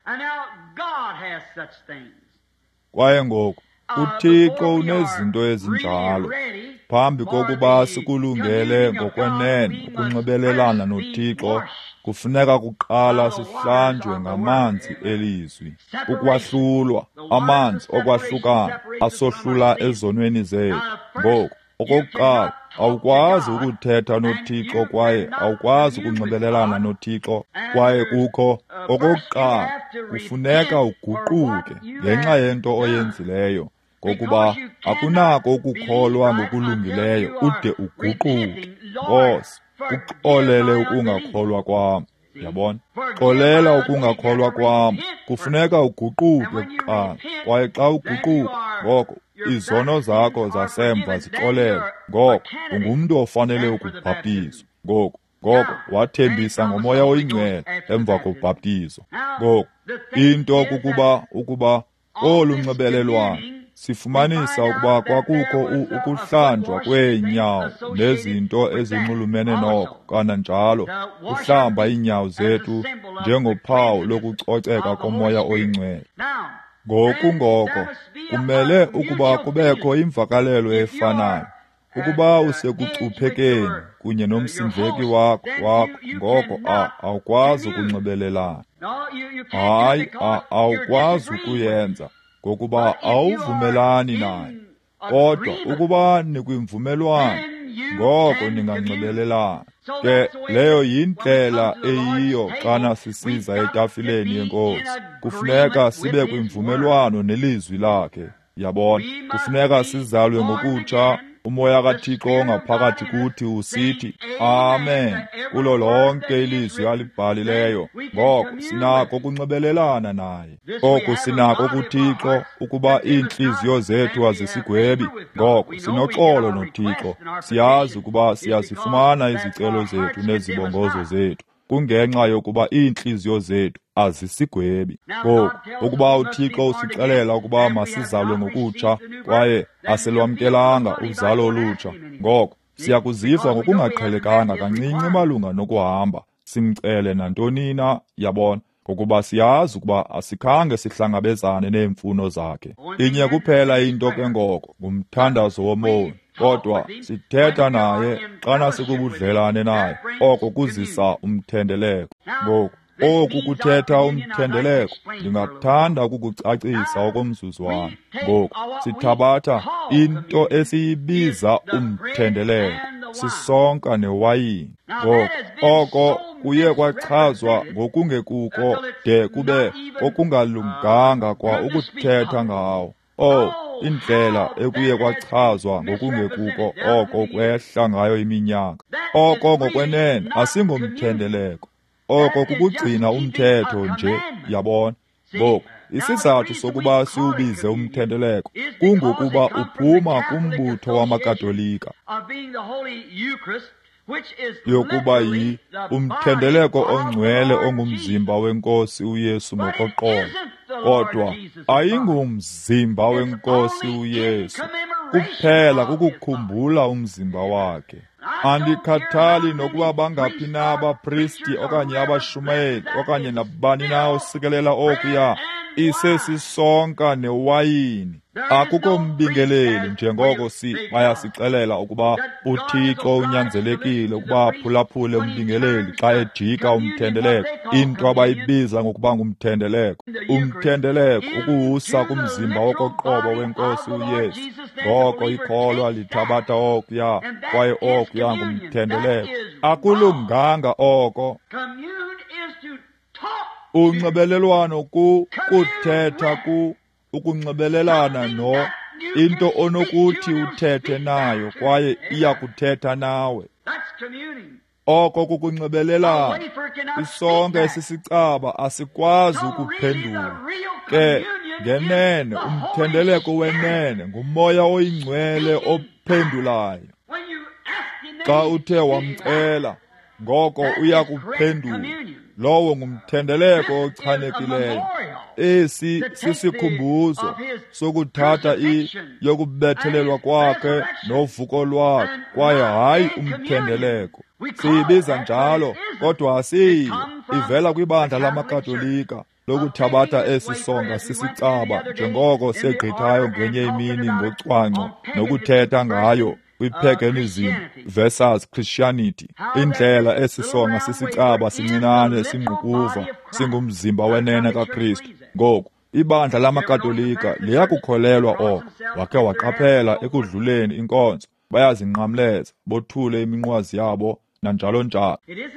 Kwaye ngoku uThixo unezinto ezinjalo. Phambi kokuba sikulungele ngokwenene ukunxibelelana noThixo, kufuneka kuqala sihlanjwe ngamanzi elizwi. Ukwahlulwa, amanzi okwahlukana asohlula ezonweni zethu. Ngoku okokuqala, awukwazi ukuthetha noThixo kwaye awukwazi ukunxibelelana noThixo. Kwaye kukho okokuqala, kufuneka uguquke ngenxa yento oyenzileyo, ngokuba akunako ukukholwa ngokulungileyo ude uguquke. Nkosi, kuxolele ukungakholwa kwam. Yabona, xolela ukungakholwa kwam. Kufuneka uguquke kuqala, kwaye xa uguquka, ngoko izono zakho zasemva zixolele. Ngoko ungumntu ofanele ukubhaptizwa. Ngoko ngoko wathembisa ngomoya oyingcwele emva kobhaptizo. Ngoko into kukuba ukuba olu nxibelelwano sifumanisa ukuba kwakukho ukuhlanjwa kweenyawo nezinto ezinxulumene noko, kananjalo uhlamba iinyawo zethu njengophawu lokucoceka komoya oyingcwele. Ngoku ngoko kumele ukuba kubekho imvakalelo efanayo, ukuba usekucuphekeni kunye nomsindleki wakho wakho ngoko awukwazi ukunxibelelana. Hayi, awukwazi ukuyenza ngokuba awuvumelani naye. Kodwa ukuba nikwimvumelwano ngoko ninganxibelelana. Ke leyo yindlela eyiyo xana sisiza etafileni yenkosi. Kufuneka sibe kwimvumelwano nelizwi lakhe. Yabona, kufuneka sizalwe ngokutsha, umoya kaThixo ongaphakathi kuthi usithi amen kulo lonke ilizwi alibhalileyo. Ngoko sinako ukunxibelelana naye. Oku sinako kuThixo ukuba iintliziyo zethu azisigwebi. Ngoko sinoxolo noThixo, siyazi ukuba siyazifumana izicelo zethu nezibongozo zethu kungenxa yokuba iintliziyo zethu azisigwebi. Ngoku ukuba uThixo usixelela ukuba masizalwe ngokutsha kwaye aselwamkelanga uzalo olutsha, ngoko siyakuziva ngokungaqhelekanga kancinci malunga nokuhamba simcele nantoni na. Yabona, ngokuba siyazi ukuba asikhange sihlangabezane neemfuno zakhe. Inye kuphela into ke ngoko ngumthandazo womoya, kodwa sithetha naye xana sikubudlelane naye. Oko kuzisa umthendeleko. Ngoku oku kuthetha umthendeleko ndingakuthanda ukukucacisa okomzuzwana. Ngoku sithabatha into esiyibiza umthendeleko, sisonka newayini. Ngoku oko kuye kwachazwa ngokungekuko de kube okungalunganga kwa ukuthetha ngawo. Oh, indlela ekuye kwachazwa ngokungekuko oko kwehla ngayo iminyaka. Oko ngokwenene asingomthendeleko. Oko kukugcina umthetho nje. Yabona, ngoku isizathu sokuba siwubize umthendeleko kungokuba uphuma kumbutho wamakatolika yokuba yi umthendeleko ongcwele ongumzimba wenkosi uYesu ngokoqobo. Kodwa ayingumzimba wenkosi uYesu kuphela kukukhumbula umzimba wakhe. Andikhathali nokuba bangaphi na abapristi okanye abashumayeli okanye nabani na osikelela okuya, isesisonka newayini. Akukho mbingeleli njengoko si bayasixelela ukuba uThixo unyanzelekile ukuba aphulaphule umbingeleli xa ejika umthendeleko, into abayibiza ngokuba ngumthendeleko. Umthendeleko ukuwusa kumzimba wokoqobo wenkosi uYesu. Ngoko ikholwa lithabatha okuya kwaye okuya ngumthendeleko. Akulunganga oko. Unxibelelwano ku kuthetha ku ukunxibelelana no into onokuthi uthethe nayo kwaye iyakuthetha nawe. Oko kukunxibelelana. Isonke esisicaba asikwazi ukuphendula. Ke ngenene umthendeleko wenene ngumoya oyingcwele ophendulayo. Xa uthe wamcela ngoko uyakuphendula. Lowo ngumthendeleko ochanekileyo. Esi sisikhumbuzo sokuthatha i yokubethelelwa kwakhe novuko lwakhe kwaye hayi umthendeleko. Siyibiza njalo kodwa asiyi. Ivela kwibandla lamakatolika lokuthabatha esi songa sisicaba njengoko segqithayo ngenye imini ngocwangco nokuthetha ngayo kwi-paganism versus Christianity. Indlela esisonga sisicaba sincinane singqukuva singumzimba wenene kaKristu. Ngoku ibandla lamakatolika liyakukholelwa oko. Wakhe waqaphela ekudluleni inkonzo bayazinqamleza bothule iminqwazi yabo nanjalo njalo.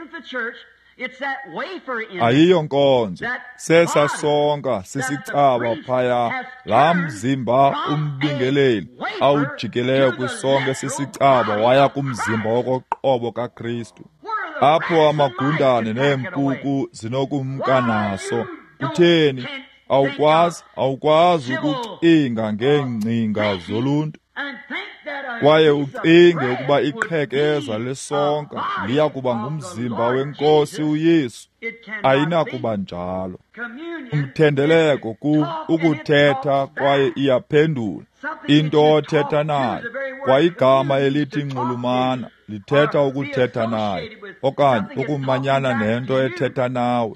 Ayiyo nkonzo, sesasonka sisicaba phaya. Laa mzimba umbingeleli awujikeleyo kwisonke sisicaba waya kumzimba wokoqobo kaKristu, apho amagundane neempuku zinokumka naso. Kutheni? Awukwazi awukwazi ukucinga ngeengcinga zoluntu kwaye ucinge ukuba iqhekeza lesonka liya kuba ngumzimba wenkosi uYesu. Ayinakuba njalo. Umthendeleko ku ukuthetha kwaye iyaphendula into othetha nayo. Kwa igama elithi nxulumana lithetha ukuthetha naye okanye ukumanyana nento ethetha nawe.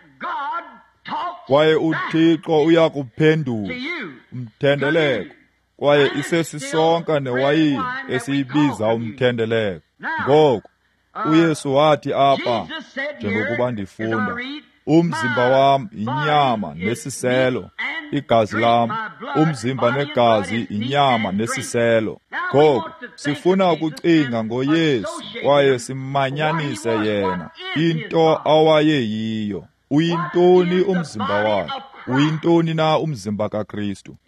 Kwaye uThixo uyakuphendula. Umthendeleko kwaye isesisonka newayini esiyibiza umthendeleko. Ngoku uYesu wathi apha njengokuba ndifunda, umzimba wam inyama nesiselo, igazi lam umzimba negazi inyama nesiselo. Ngoku sifuna ukucinga ngoYesu kwaye simanyanise yena into awayeyiyo. Uyintoni umzimba wakhe? Uyintoni na umzimba kaKristu?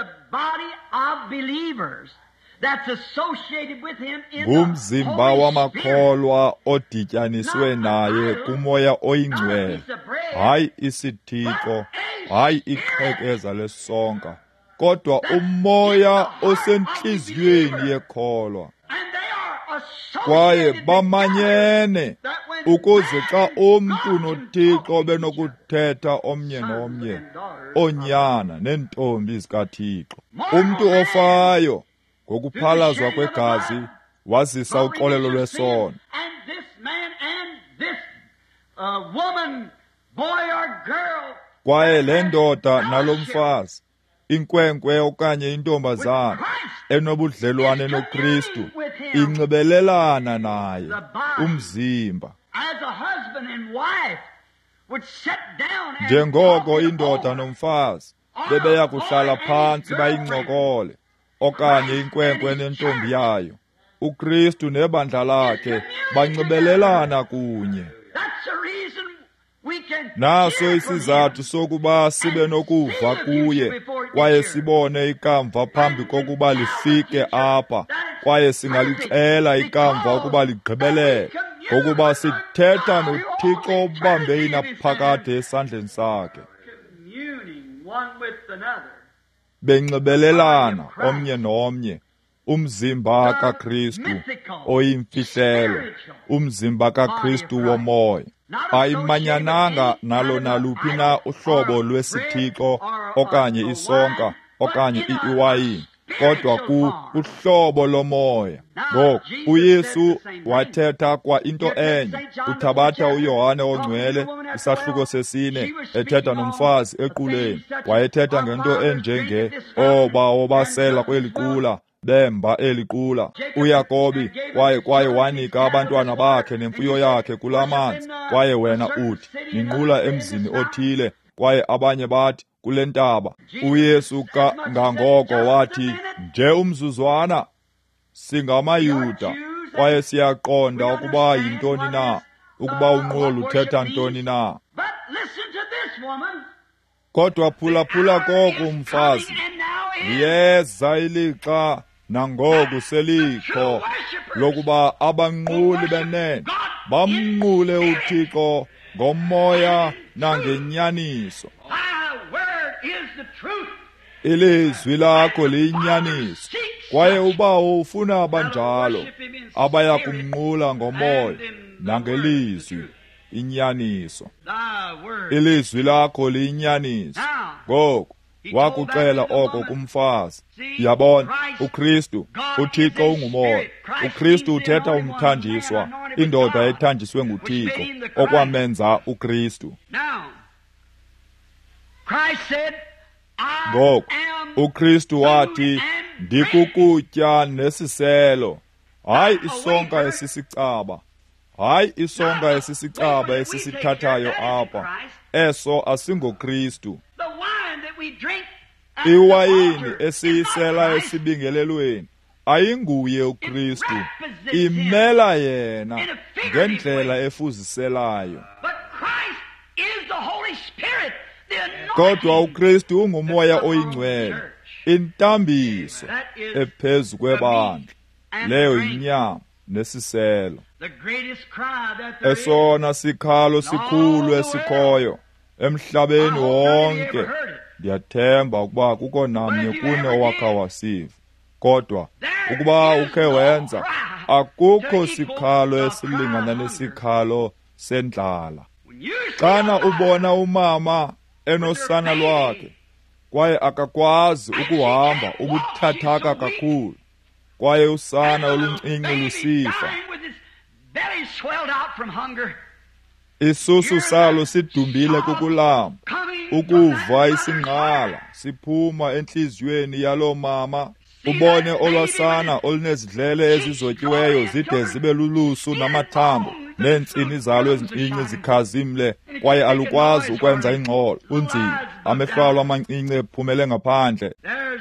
Ngumzimba wamakholwa odityaniswe naye kumoya oyingcwele, hayi isithixo, hayi iqhekeza lesonka, kodwa umoya osentliziyweni yekholwa. Kwaye bamanyene ukuze xa umntu noThixo benokuthetha omnye nomnye, oonyana neentombi zikaThixo. Umntu ofayo ngokuphalazwa kwegazi wazisa uxolelo lwesono. Kwaye le ndoda nalo mfazi, inkwenkwe okanye intombazana enobudlelwane noKristu, inxibelelana naye umzimba. Njengoko indoda nomfazi bebeya kuhlala phantsi bayincokole, okanye inkwenkwe nentombi yayo, uKristu nebandla lakhe banxibelelana kunye. Naso isizathu sokuba sibe nokuva kuye, kwaye sibone ikamva phambi kokuba lifike apha, kwaye singalixela ikamva ukuba ligqibelele, ngokuba sithetha noThixo obambe inaphakade esandleni sakhe, benxibelelana omnye nomnye. Umzimba kaKristu oyimfihlelo, umzimba kaKristu womoya, ayimanyananga nalo naluphi na uhlobo lwesithixo okanye isonka okanye iwayini, kodwa ku uhlobo lomoya. Ngoku uYesu wathetha kwa into enye. Uthabatha uYohane ongcwele isahluko sesine ethetha nomfazi equleni, wayethetha ngento enjenge oba obasela kweli qula bemba eli qula. uYakobi kwaye kwaye wanika abantwana bakhe nemfuyo yakhe kulamanzi, kwaye wena uthi ninqula emzini othile, kwaye abanye bathi kule ntaba. uYesu ngangoko wathi, nje umzuzwana singamayuda, kwaye siyaqonda ukuba yintoni na, ukuba unqulu uthetha ntoni na. Kodwa phulaphula koko umfazi, yeza ilixa nangoku selikho lokuba abanquli benene bamnqule uThixo ngomoya nangenyaniso. Ilizwi lakho liyinyaniso, kwaye uba ufuna abanjalo abaya kumnqula ngomoya nangelizwi inyaniso. Ilizwi lakho liyinyaniso. Ngoku wakuxela oko kumfazi. Yabona, uKristu, uThixo ungumoya. uKristu uthetha umthanjiswa, indoda ethanjiswe nguThixo, okwamenza uKristu. Ngoku uKristu wathi, ndikukutya nesiselo, hayi isonka esisicaba, hayi isonka esisicaba esisithathayo apha. Eso asingoKristu. Iwayini esiyisela esibingelelweni ayinguye uKristu, imela yena ngendlela efuziselayo. Kodwa uKristu ungumoya oyingcwele, intambiso ephezu kwebandla, leyo inyama nesiselo. Esona sikhalo sikhulu esikhoyo emhlabeni wonke, ndiyathemba ukuba kuko namnye kune owakha wasiva. Kodwa ukuba ukhe wenza, akukho sikhalo esilingana nesikhalo sendlala. Xana ubona umama enosana lwakhe, kwaye akakwazi ukuhamba, ubuthathaka kakhulu, kwaye usana oluncinci lusifa, isusu salo sidumbile kukulamba, ukuva isingqala siphuma enhliziyweni yalo mama ubone olwasana olunezidlele ezizotyiweyo zide zibe lulusu namathambo, neentsini zalo ezincinci zikhazimle, kwaye alukwazi ukwenza ingxolo. Kunzima, amehlo alo amancinci ephumele ngaphandle.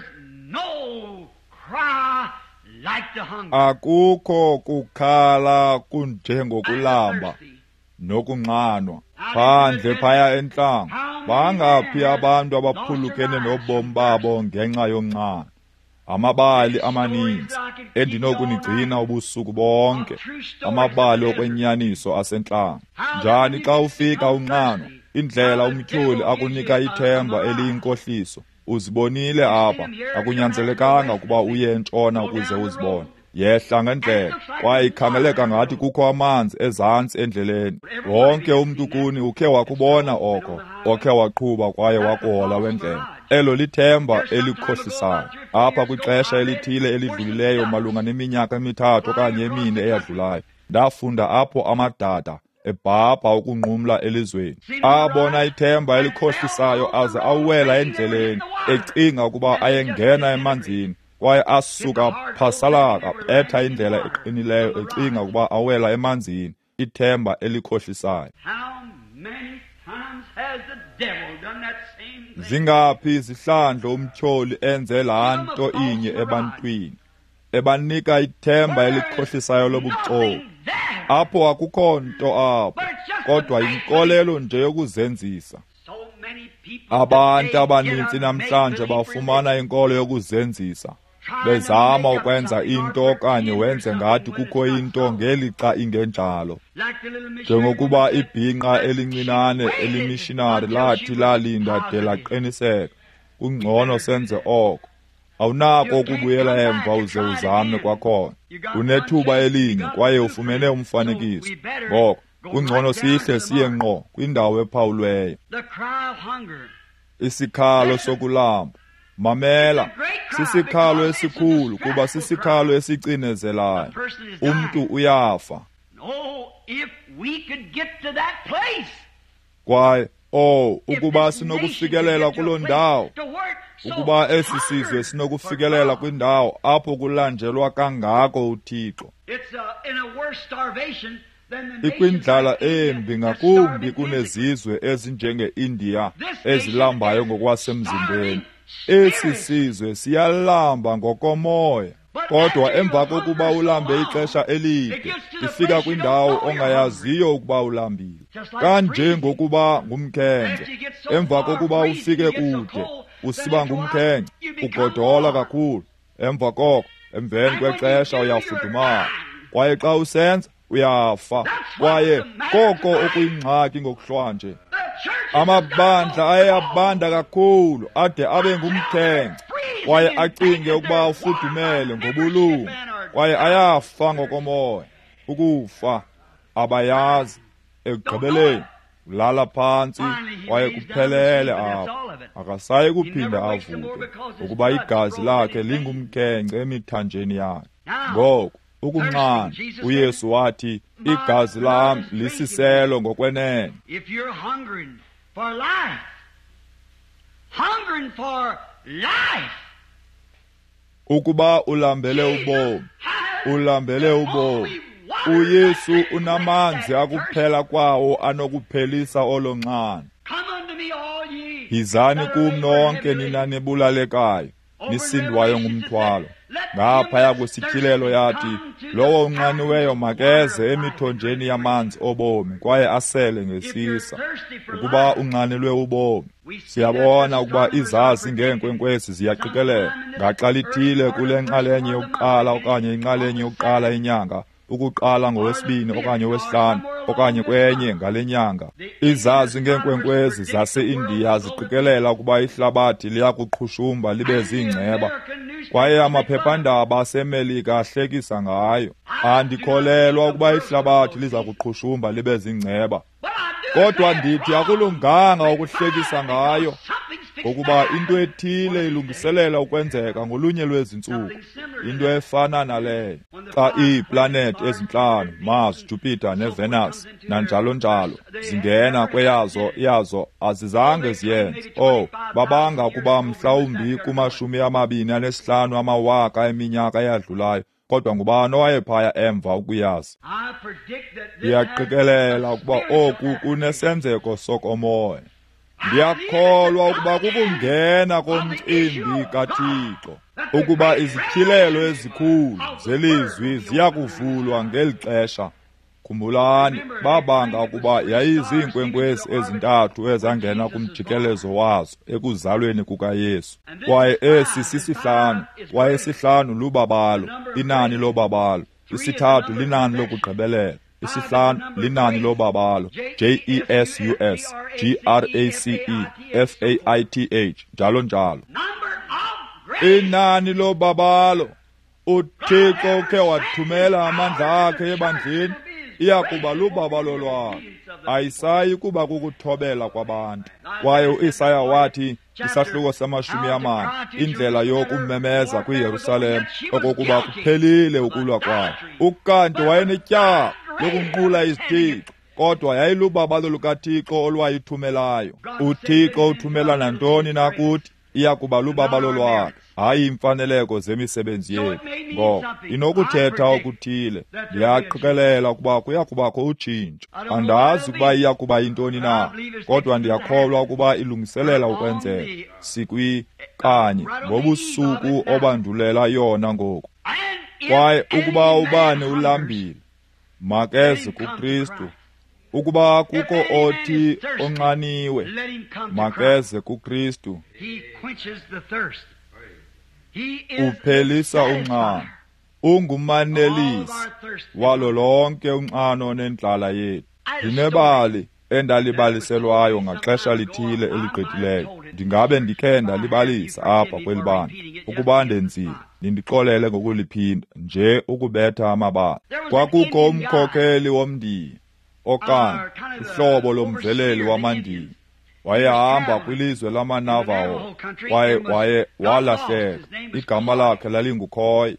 Akukho kukhala kunjengokulamba nokunxanwa. Phandle phaya entlango, bangaphi abantu abaphulukene nobomi babo ngenxa yonxano? Amabali amaninzi endinokunigcina ubusuku bonke, amabali okwenyaniso asentlango. Njani xa ufika unxano, indlela umtyholi akunika ithemba eliyinkohliso. Uzibonile apha, akunyanzelekanga ukuba uye entshona ukuze uzibone. Yehla ngendlela, kwaye ikhangeleka ngathi kukho amanzi ezantsi endleleni. Wonke umntu kuni ukhe wakubona oko, okhe waqhuba kwaye wakuhola wendlela. Elo lithemba elikhohlisayo. Apha kwixesha elithile elidlulileyo malunga neminyaka emithathu okanye emine eyadlulayo, ndafunda apho amadada ebhabha ukunqumla elizweni. Abona ithemba elikhohlisayo aze awela endleleni, ecinga ukuba ayengena emanzini, kwaye asuka phasalaka etha indlela eqinileyo ecinga ukuba awela emanzini. Ithemba elikhohlisayo. Zingaphi izihlandlo umtyholi enze laa nto inye ebantwini, ebanika ithemba elikhohlisayo lobuxoki. Apho akukho nto apho, kodwa yinkolelo nje yokuzenzisa. Abantu abaninzi namhlanje bafumana inkolo yokuzenzisa, bezama ukwenza into okanye wenze ngathi kukho into ngelixa ingenjalo. Njengokuba ibhinqa elincinane elimissionary lathi lalinda de laqiniseka, kungcono senze oko. Awunako ukubuyela emva uze uzame kwakhona. Unethuba elinye kwaye ufumene umfanekiso. Ngoko kungcono sihle siye ngqo kwindawo ephawulweyo. Isikhalo sokulamba. Mamela, sisikhalo esikhulu kuba sisikhalo esicinezelayo. Umntu uyafa. Kwaye oh, ukuba sinokufikelela kuloo ndawo, ukuba esi sizwe sinokufikelela kwindawo apho kulanjelwa kangako uThixo. Ikwindlala embi ngakumbi kunezizwe ezinjenge-India ezilambayo ngokwasemzimbeni. Esi sizwe siyalamba ngokomoya, kodwa emva kokuba ulambe ixesha elide, ifika kwindawo ongayaziyo ukuba ulambile. Kanje ngokuba ngumkhenkce, emva kokuba ufike kude, usiba ngumkhenkce, ugodola kakhulu. Emva koko, emveni kwexesha uyafudumala, kwaye xa usenza uyafa. Kwaye koko okuyingxaki ngokuhlwanje. Amabandla ayabanda kakhulu ade abe ngumkhenkce, kwaye acinge ukuba ufudumele ngobulungu, kwaye ayafa ngokomoya. Ukufa abayazi, ekugqibeleni ulala phantsi, kwaye kuphelele apha. Akasayi kuphinda avuke, ukuba igazi lakhe lingumkhenkce emithanjeni yakhe. Ngoko ukunxana, uYesu wathi, igazi lam lisiselo ngokwenene. If you're hungering for life, hungering for life. Ukuba ulambele ubomi, ulambele ubomi. uYesu unamanzi akuphela kwawo anokuphelisa olonxano. Yizani kum nonke nina nibulalekayo, nisindwayo ngumthwalo. Ngaphaya kwesityilelo yathi, lowo unxaniweyo makeze emithonjeni yamanzi obomi, kwaye asele ngesisa. Ukuba unxanelwe ubomi, siyabona ukuba izazi ngeenkwenkwezi ziyaqikelela. Ngaxa lithile kule nxalenye yokuqala okanye inxalenye yokuqala inyanga, ukuqala ngowesibini okanye owesihlanu okanye kwenye ngale nyanga, izazi ngeenkwenkwezi zase-India ziqikelela ukuba ihlabathi liyakuqhushumba libe ziingceba, kwaye amaphephandaba aseMelika ahlekisa ngayo. Andikholelwa ukuba ihlabathi liza kuqhushumba libe ziingceba, kodwa ndithi akulunganga ukuhlekisa ngayo. ngokuba into ethile ilungiselela ukwenzeka ngolunye lwezintsuku, into efana naleyo. Xa iiplanethi ezinhlanu, Mars, Jupiter neVenus nanjalo njalo, zingena kweyazo yazo azizange ziyenze. Oh, babanga ukuba mhlawumbi kumashumi amabini anesihlanu amawaka eminyaka eyadlulayo, kodwa ngubani owayephaya emva ukuyazi? Ndiyaqikelela ukuba oku kunesenzeko sokomoya. Ndiyakholwa ukuba kukungena komcimbi kaThixo, ukuba izityhilelo ezikhulu zelizwi ziya kuvulwa ngeli xesha. Khumbulani, babanga ukuba yayiziinkwenkwezi ezintathu ezangena kumjikelezo wazo ekuzalweni kukaYesu, kwaye esi sisihlanu, kwaye isihlanu lubabalo, inani lobabalo, isithathu linani lokugqibelela, isihlanu linani lobabalo, J E S U S, G R A C E, F A I T H, njalo njalo. Inani lobabalo. uThixo ukhe wathumela amandla akhe ebandleni, iyakuba lubabalo lwakhe, ayisayi kuba kukuthobela kwabantu. Kwaye u-Isaya wathi, isahluko samashumi amane, indlela yokumemeza kwiYerusalem okokuba kuphelile ukulwa kwayo. Ukanti wayenetyala lokunqula izithixo, kodwa yayilubabalo lukaThixo olwayithumelayo. uThixo uthumela nantoni na kuthi, iyakuba lubabalo lwakhe, hayi imfaneleko zemisebenzi yethu. Ngoba inokuthetha okuthile. Ndiyaqikelela ukuba kuyakubakho utshintsho. Andazi ukuba iyakuba yintoni na, kodwa ndiyakholwa ukuba ilungiselela ukwenzeka. Sikwi kanye ngobusuku obandulela yona ngoku. Kwaye ukuba ubani ulambile, makeze kuKristu. Ukuba kuko othi onxaniwe, makeze kuKristu. Uphelisa unxano, ungumanelisi walo lonke unxano nenhlala yethu. Ndinebali endalibaliselwayo ngaxesha lithile eligqithileyo. Ndingabe ndikhe ndalibalisa apha kweli bana. Ukuba ndenzile, ndindixolele ngokuliphinda, nje ukubetha amabala. Kwakukho umkhokheli womndili, okanye uhlobo lomveleli wamandili. Wayehamba kwilizwe lamaNavajo, kwaye waye walahleka. Igama lakhe lalinguKhoyi.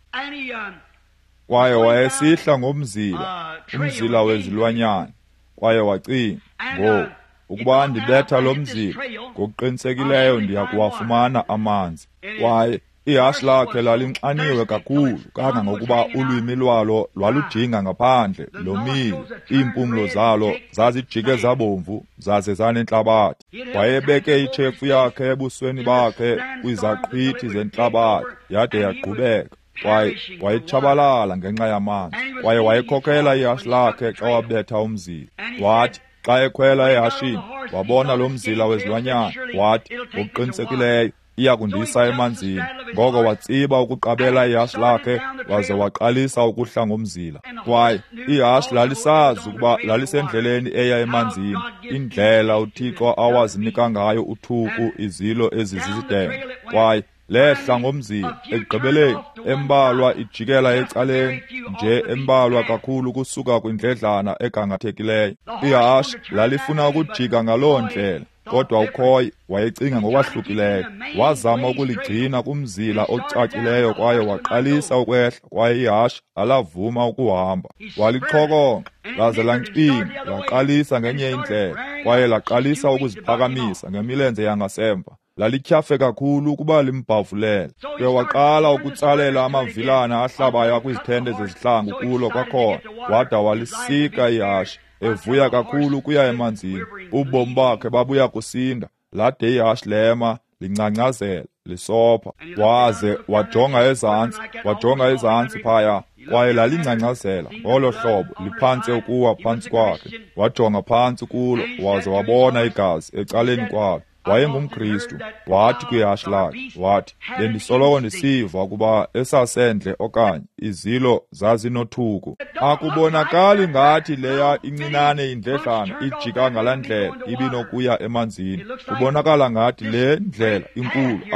Kwaye wayesihla ngomzila, umzila wezilwanyana, kwaye wacinga, ngo, ukuba ndibetha lo mzila, ngokuqinisekileyo ndiya kuwafumana amanzi. Kwaye ihashe lakhe lalinxaniwe kakhulu, kangangokuba ulwimi lwalo lwalujinga ngaphandle, lomile, iimpumlo zalo zazijike zabomvu, zaze zanentlabathi. Wayebeke itshefu yakhe ebusweni bakhe kwizaqhwithi zentlabathi, yade yaqhubeka, kwaye wayetshabalala ngenxa yamanzi. Kwaye wayekhokhela ihashe lakhe xa wabetha umzila. Wathi xa ekhwela ehashini, wabona lo mzila wezilwanyana, wathi, ngokuqinisekileyo, iya kundisa emanzini. Ngoko watsiba ukuqabela ihashe lakhe, waze waqalisa ukuhla ngomzila. Kwaye ihashe lalisazi ukuba lalisendleleni eya emanzini, indlela uThixo awazinika ngayo uthuku izilo ezizizidenge. Kwaye lehla ngomzila, ekugqibeleni embalwa ijikela ecaleni, nje embalwa kakhulu kusuka kwindledlana egangathekileyo. Ihashe lalifuna ukujika ngaloo ndlela, kodwa uKhoyi wayecinga ngokwahlukileyo. Wazama ukuligcina kumzila ocacileyo, kwaye waqalisa ukwehla, kwaye ihashe alavuma ukuhamba. Walichokonga, laze lancwina, laqalisa ngenye indlela, kwaye laqalisa ukuziphakamisa ngemilenze yangasemva. Lalityhafe kakhulu ukuba limbhavulele. Ke waqala ukutsalela amavilana ahlabayo kwizithende zezihlangu kulo kwakhona, wada walisika ihashe, evuya kakhulu ukuya emanzini. Ubomi bakhe babuya kusinda, lade ihashe lema, lincangcazela, lisopha. Waze wajonga ezantsi, wajonga ezantsi phaya, kwaye lalincangcazela ngolo hlobo, liphantse ukuwa phantsi kwakhe. Wajonga phantsi kulo, waze wabona igazi ecaleni kwalo. WayenguMkristu. Wathi kwihashe lakhe, wathi, bendisoloko ndisiva ukuba esasendle okanye izilo zazinothuku. Akubonakali ngathi leya incinane indledlana ijika ngala ndlela ibinokuya emanzini. Kubonakala ngathi le ndlela inkulu apha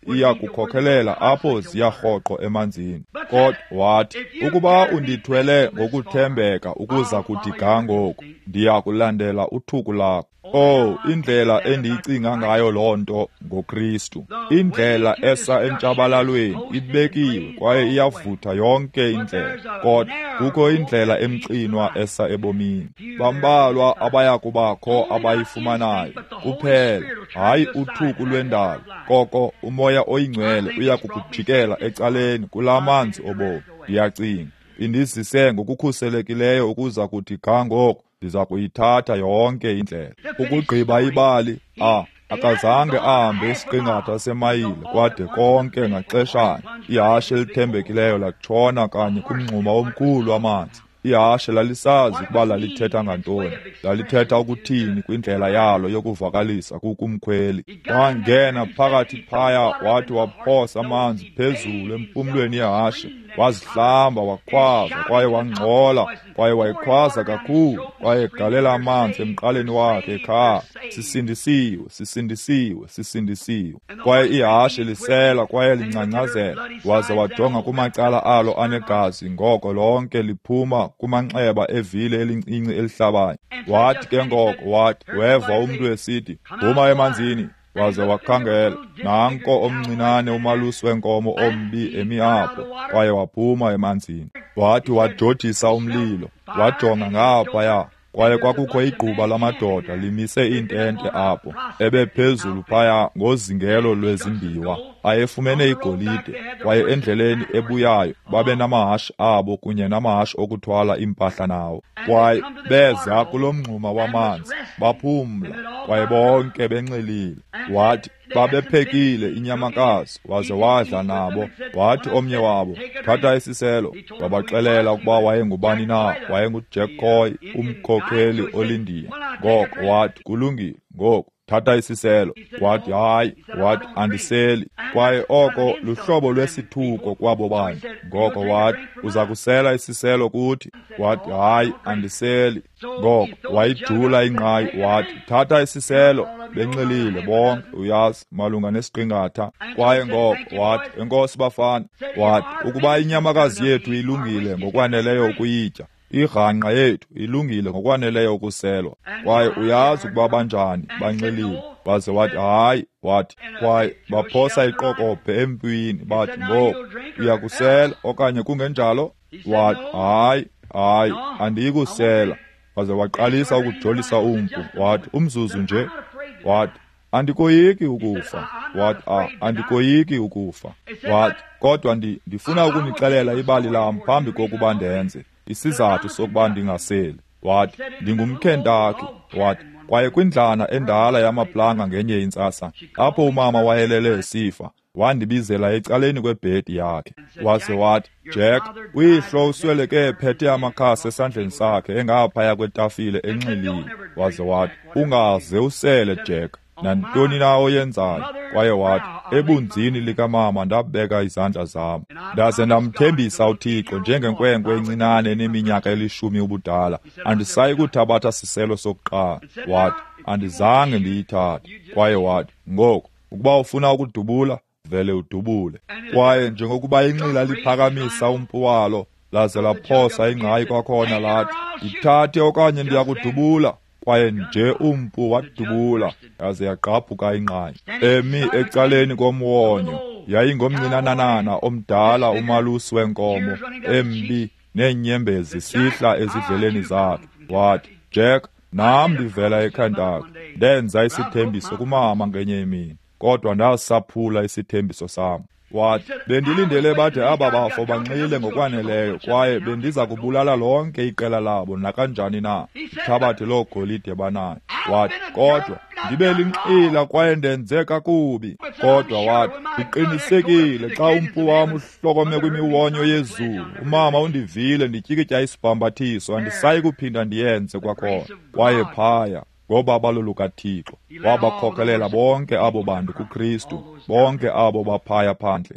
iya kukhokhelela apho ziya rhoqo emanzini. Kodwa wathi, ukuba undithwele ngokuthembeka ukuza kuthi ga ngoku, ndiya kulandela uthuku lakho. Oh, indlela endiyicinga ngayo loo nto ngoKristu, indlela esa entshabalalweni ibekiwe kwaye iyavutha yonke indlela, kodwa kukho indlela emxinwa esa ebomini. Bambalwa abaya kubakho abayifumanayo kuphela, hayi uthuku lwendalo. Koko umoya oyingcwele uya kukujikela ecaleni kulaa manzi obomi. Ndiyacinga indizise ngokukhuselekileyo ukuza kuthi ga ngoku, ndiza kuyithatha yonke indlela. Ukugqiba ibali, ah, akazange ahambe isiqingatha semayile kwade konke ngaxeshanye. Ihashe elithembekileyo latshona kanye kumngxuma omkhulu wamanzi. Ihashe lalisazi ukuba lalithetha ngantoni, lalithetha ukuthini kwindlela yalo yokuvakalisa kukumkhweli. Wangena phakathi phaya wathi waphosa amanzi phezulu empumlweni yehashe, wazihlamba wakhwaza kwaye wangcola kwaye wayikhwaza kakhulu kwaye egalela amanzi emqaleni wakhe ekhala, sisindisiwe, sisindisiwe, sisindisiwe. Kwaye ihashe lisela kwaye lincanyazela, waze wajonga kumacala alo anegazi ngoko lonke liphuma kumanxeba evile elincinci elihlabayo. Wathi ke ngoko, wathi weva umntu esithi, phuma emanzini. Waze wakhangela, nanko omncinane umalusi wenkomo ombi emi apho, kwaye waphuma emanzini. Wathi wajodisa umlilo, wajonga ngaphaya, kwaye kwakukho igquba lamadoda limise intente apho, ebephezulu phaya ngozingelo lwezimbiwa, ayefumene igolide, kwaye endleleni ebuyayo babe namahashi abo kunye namahashi okuthwala impahla nawo. Kwaye beza kulo mngxuma wamanzi, baphumla, kwaye bonke benxilile. Wathi babephekile inyamakazi, waze wadla nabo. Wathi omnye wabo, thatha isiselo. Wabaxelela ukuba wayengubani na, wayenguJack Coy, umkhokheli olindiya. Ngoko wathi, kulungile, ngoku thatha isiselo. Wathi hayi, wathi andiseli. Kwaye oko luhlobo lwesithuko kwabo banye. Ngoko wathi, uza kusela isiselo kuthi? Wathi hayi, andiseli. Ngoko wayijula ingqayi, wathi thatha isiselo. Benxilile bonke, uyazi, malunga nesiqingatha. Kwaye ngoko wathi, enkosi bafana, wathi ukuba inyamakazi yethu ilungile ngokwaneleyo ukuyitya, irhanqa yethu ilungile ngokwaneleyo ukuselwa. Kwaye uyazi ukuba banjani banxilile. Waze wathi hayi, wathi kwaye baphosa iqokobhe empwini, bathi ngoku uyakusela okanye kungenjalo? Wathi hayi, hayi, andiyi kusela. Waze waqalisa ukujolisa umpu, wathi umzuzu nje. Wathi andikoyiki ukufa. Wathi ah, andikoyiki ukufa. Wathi kodwa ndi ndifuna ukunixelela ibali lam phambi kokuba ndenze isizathu sokuba ndingaseli. Wathi ndingumKentaki. Wathi kwaye kwindlana endala yamaplanga ngenye intsasa, apho umama wayelele esifa, wandibizela ecaleni kwebhedi yakhe. Waze wathi, Jack, uyihlo usweleke ephethe amakhasi esandleni sakhe engaphaya kwetafile enxilile. Waze wathi, ungaze usele Jack, nantoni na oyenzayo. Kwaye wathi, ebunzini likamama ndabeka izandla zam, ndaze ndamthembisa uThixo njengenkwenkwe encinane eneminyaka elishumi ubudala, andisayi kuthabatha siselo sokuqala. Wathi andizange ndiyithathe. Kwaye wathi, ngoku ukuba ufuna ukudubula, vele udubule. Kwaye njengokuba inxila liphakamisa umpu walo laze laphosa ingqayi kwakhona, lathi ithathe okanye ndiyakudubula. Kwaye nje umpu wadubula, yaze yagqabhuka ingqayi. Emi ecaleni komwonyo yayingomncinanana omdala umalusi wenkomo embi, neenyembezi sihla ezidleleni zakhe. Wathi, Jack, nam ndivela eKentaki, ndenza isithembiso kumama ngenye imini, kodwa ndasaphula isithembiso sam. Wathi bendilindele bade aba bafo banxile ngokwaneleyo, kwaye bendiza kubulala lonke iqela labo nakanjani na, ithabathe loo golide banayo. Wathi kodwa ndibe linxila kwaye ndenze kakubi. Kodwa wathi ndiqinisekile xa umpu wam uhlokome kwimiwonyo yezulu, umama undivile ndityikitya isibhambathiso, andisayi kuphinda ndiyenze kwakhona. Kwaye phaya ngoba balulukaThixo wabakhokhelela bonke abo bantu kuKristu, bonke abo baphaya phandle.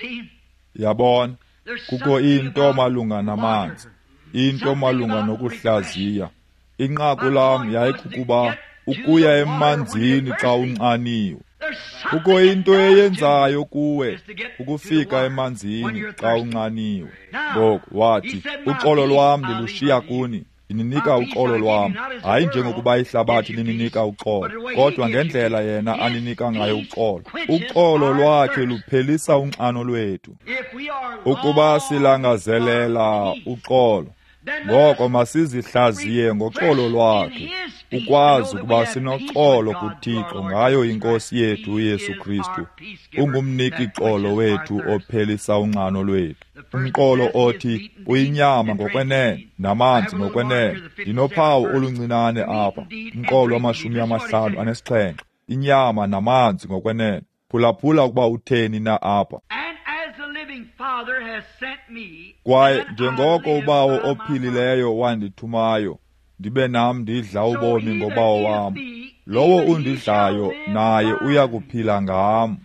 Yabona, kukho into malunga namanzi, into malunga nokuhlaziya. Inqaku lam yayikukuba ukuya emanzini xa unxaniwe. kukho into eyenzayo kuwe ukufika emanzini xa unxaniwe. Ngoku wathi, uxolo lwam lilushiya kuni, ininika uxolo lwam, hayi njengokuba ihlabathi lininika uxolo, kodwa ngendlela yena aninika ngayo uxolo. Uxolo lwakhe luphelisa unxano lwethu. Ukuba silangazelela uxolo, ngoko masizihlaziye ngoxolo lwakhe, ukwazi ukuba sinoxolo kuThixo ngayo iNkosi yethu uYesu Kristu, ungumniki xolo wethu ophelisa unxano lwethu. Umxolo othi uyinyama ngokwenene namanzi ngokwenene. Ndinophawu oluncinane apha, umxolo wamashumi amahlanu anesixhenxe, inyama namanzi ngokwenene. Phulaphula ukuba utheni na apha. Kwaye njengoko ubawo ophilileyo wandithumayo, ndibe nam ndidla ubomi ngobawo wam, lowo undidlayo naye uya kuphila ngam.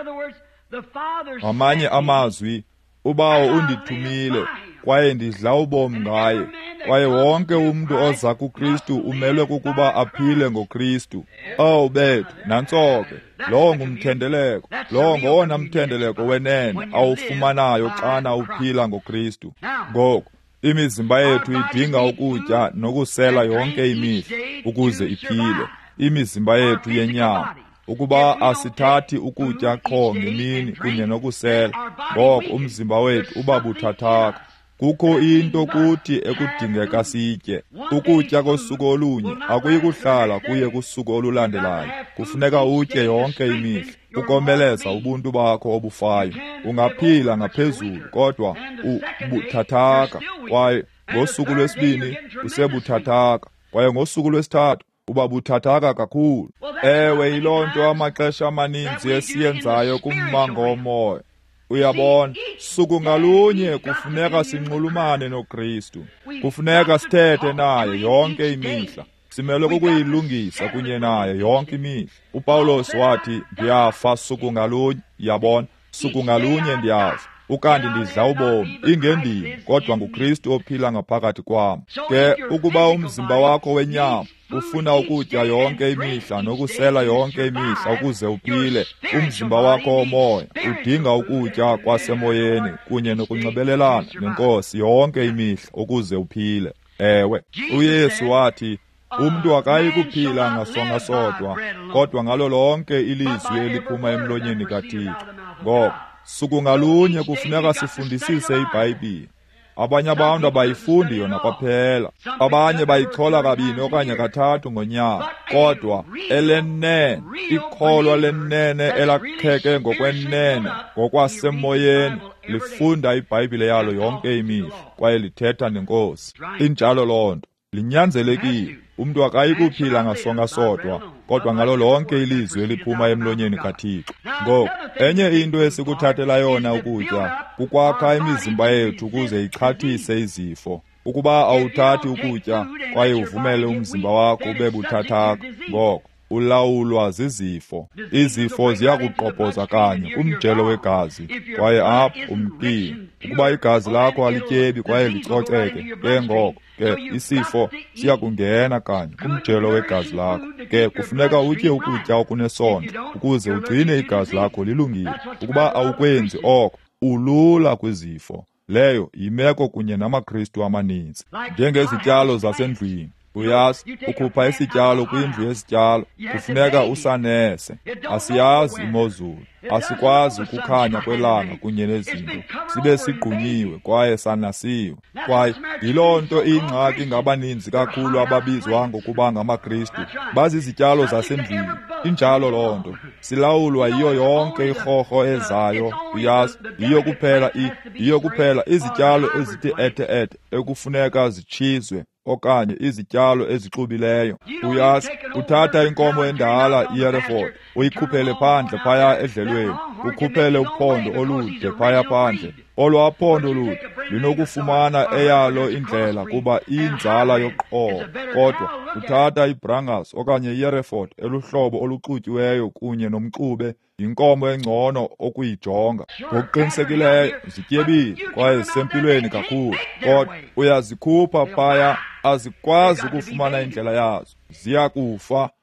Ngamanye amazwi, ubawo undithumile, kwaye ndidla ubomi ngaye, kwaye wonke umntu oza kuKristu umelwe kukuba aphile ngoKristu. Owu bethu, nantsoke, lowo ngumthendeleko, lowo ngowona mthendeleko wenene awufumanayo xana uphila ngoKristu. Ngoku, imizimba yethu idinga ukutya nokusela yonke imihla ukuze iphile. Imizimba yethu yenyama, ukuba asithathi ukutya qho ngemini kunye nokusela, ngoko umzimba wethu uba buthathaka. Kukho into kuthi ekudingeka sitye. Ukutya kosuku olunye akuyi kuhlala kuye kusuku olulandelayo. Kufuneka utye yonke imihla, ukomeleza ubuntu bakho obufayo. Ungaphila ngaphezulu, kodwa ubuthathaka, kwaye ngosuku lwesibini usebuthathaka, kwaye ngosuku lwesithathu uba buthathaka kakhulu. Ewe, yiloo nto amaxesha amaninzi esiyenzayo kummango womoya. Uyabona, suku ngalunye kufuneka sinxulumane noKristu. Kufuneka sithethe naye yonke imihla. Simelwe kukuyilungisa kunye naye yonke imihla. uPawulos wathi, ndiyafa suku ngalunye, yabona, suku ngalunye ndiyafa, ukanti ndidla ubomi, ingendimi, kodwa nguKristu ophila ngaphakathi kwam. Ke ukuba umzimba wakho wenyama ufuna ukutya yonke imihla nokusela yonke imihla ukuze uphile, umzimba wakho womoya udinga ukutya kwasemoyeni kunye nokunxibelelana neNkosi yonke imihla ukuze uphile. Ewe, uYesu wathi, umntu akayi kuphila ngasonga sodwa, kodwa ngalo lonke ilizwi eliphuma emlonyeni kaThixo. Ngoko suku ngalunye kufuneka sifundisise iBhayibhile. Abanye abantu abayifundi yona kwaphela, abanye bayichola kabini okanye kathathu ngonyaka, kodwa elenene, ikholwa lenene elakheke ngokwenene ngokwasemoyeni lifunda iBhayibhile yalo yonke imihla, kwaye lithetha neNkosi. Injalo loo nto linyanzelekile. Umntu akayi kuphila ngasonga sodwa, kodwa ngalo lonke ilizwi eliphuma emlonyeni kaThixo. Ngoko enye into esikuthathela yona ukutya kukwakha imizimba yethu ukuze ichathise izifo. Ukuba awuthathi ukutya kwaye uvumele umzimba wakho ube buthathaka, ngoko ulawulwa zizifo. Izifo ziyakuqhophoza kanye umjelo wegazi, kwaye apho umqini. Ukuba igazi lakho alityebi kwaye licoceke, ke ngoko ke isifo siyakungena kanye kumjelo wegazi lakho. Ke kufuneka utye ukutya okunesondlo ukuze ugcine igazi lakho lilungile. Ukuba awukwenzi oko, ulula kwizifo. Leyo yimeko kunye namaKristu amaninzi. Njengezityalo zasendlwini, uyazi, ukhupha isityalo kwindlu yesityalo, kufuneka usanese. Asiyazi imozulu, asikwazi ukukhanya kwelanga kunye nezinto, sibe sigqunyiwe kwaye sanasiwe. Kwaye yiloo nto ingxaki ngabaninzi kakhulu ababizwa ngokuba ngamaKristu, bazizityalo zasendlwini. Injalo loo nto, silawulwa yiyo yonke irhorho ezayo, uyazi, yiyo kuphela i yiyo kuphela izityalo ezithi ethe-ethe ekufuneka zitshizwe, okanye izityalo ezixubileyo. Uyazi, uthatha inkomo endala iHereford, uyikhuphele phandle phaya edlelweni, ukhuphele uphondo olude phaya phandle. Olwaa phondo olude linokufumana eyalo indlela kuba iyinzala yoqobo, kodwa uthatha iBrangus okanye iHereford eluhlobo oluxutyiweyo kunye nomxube, yinkomo engcono okuyijonga. Ngokuqinisekileyo zityebile kwaye zisempilweni kakhulu, kodwa uyazikhupha phaya, azikwazi ukufumana indlela yazo, ziyakufa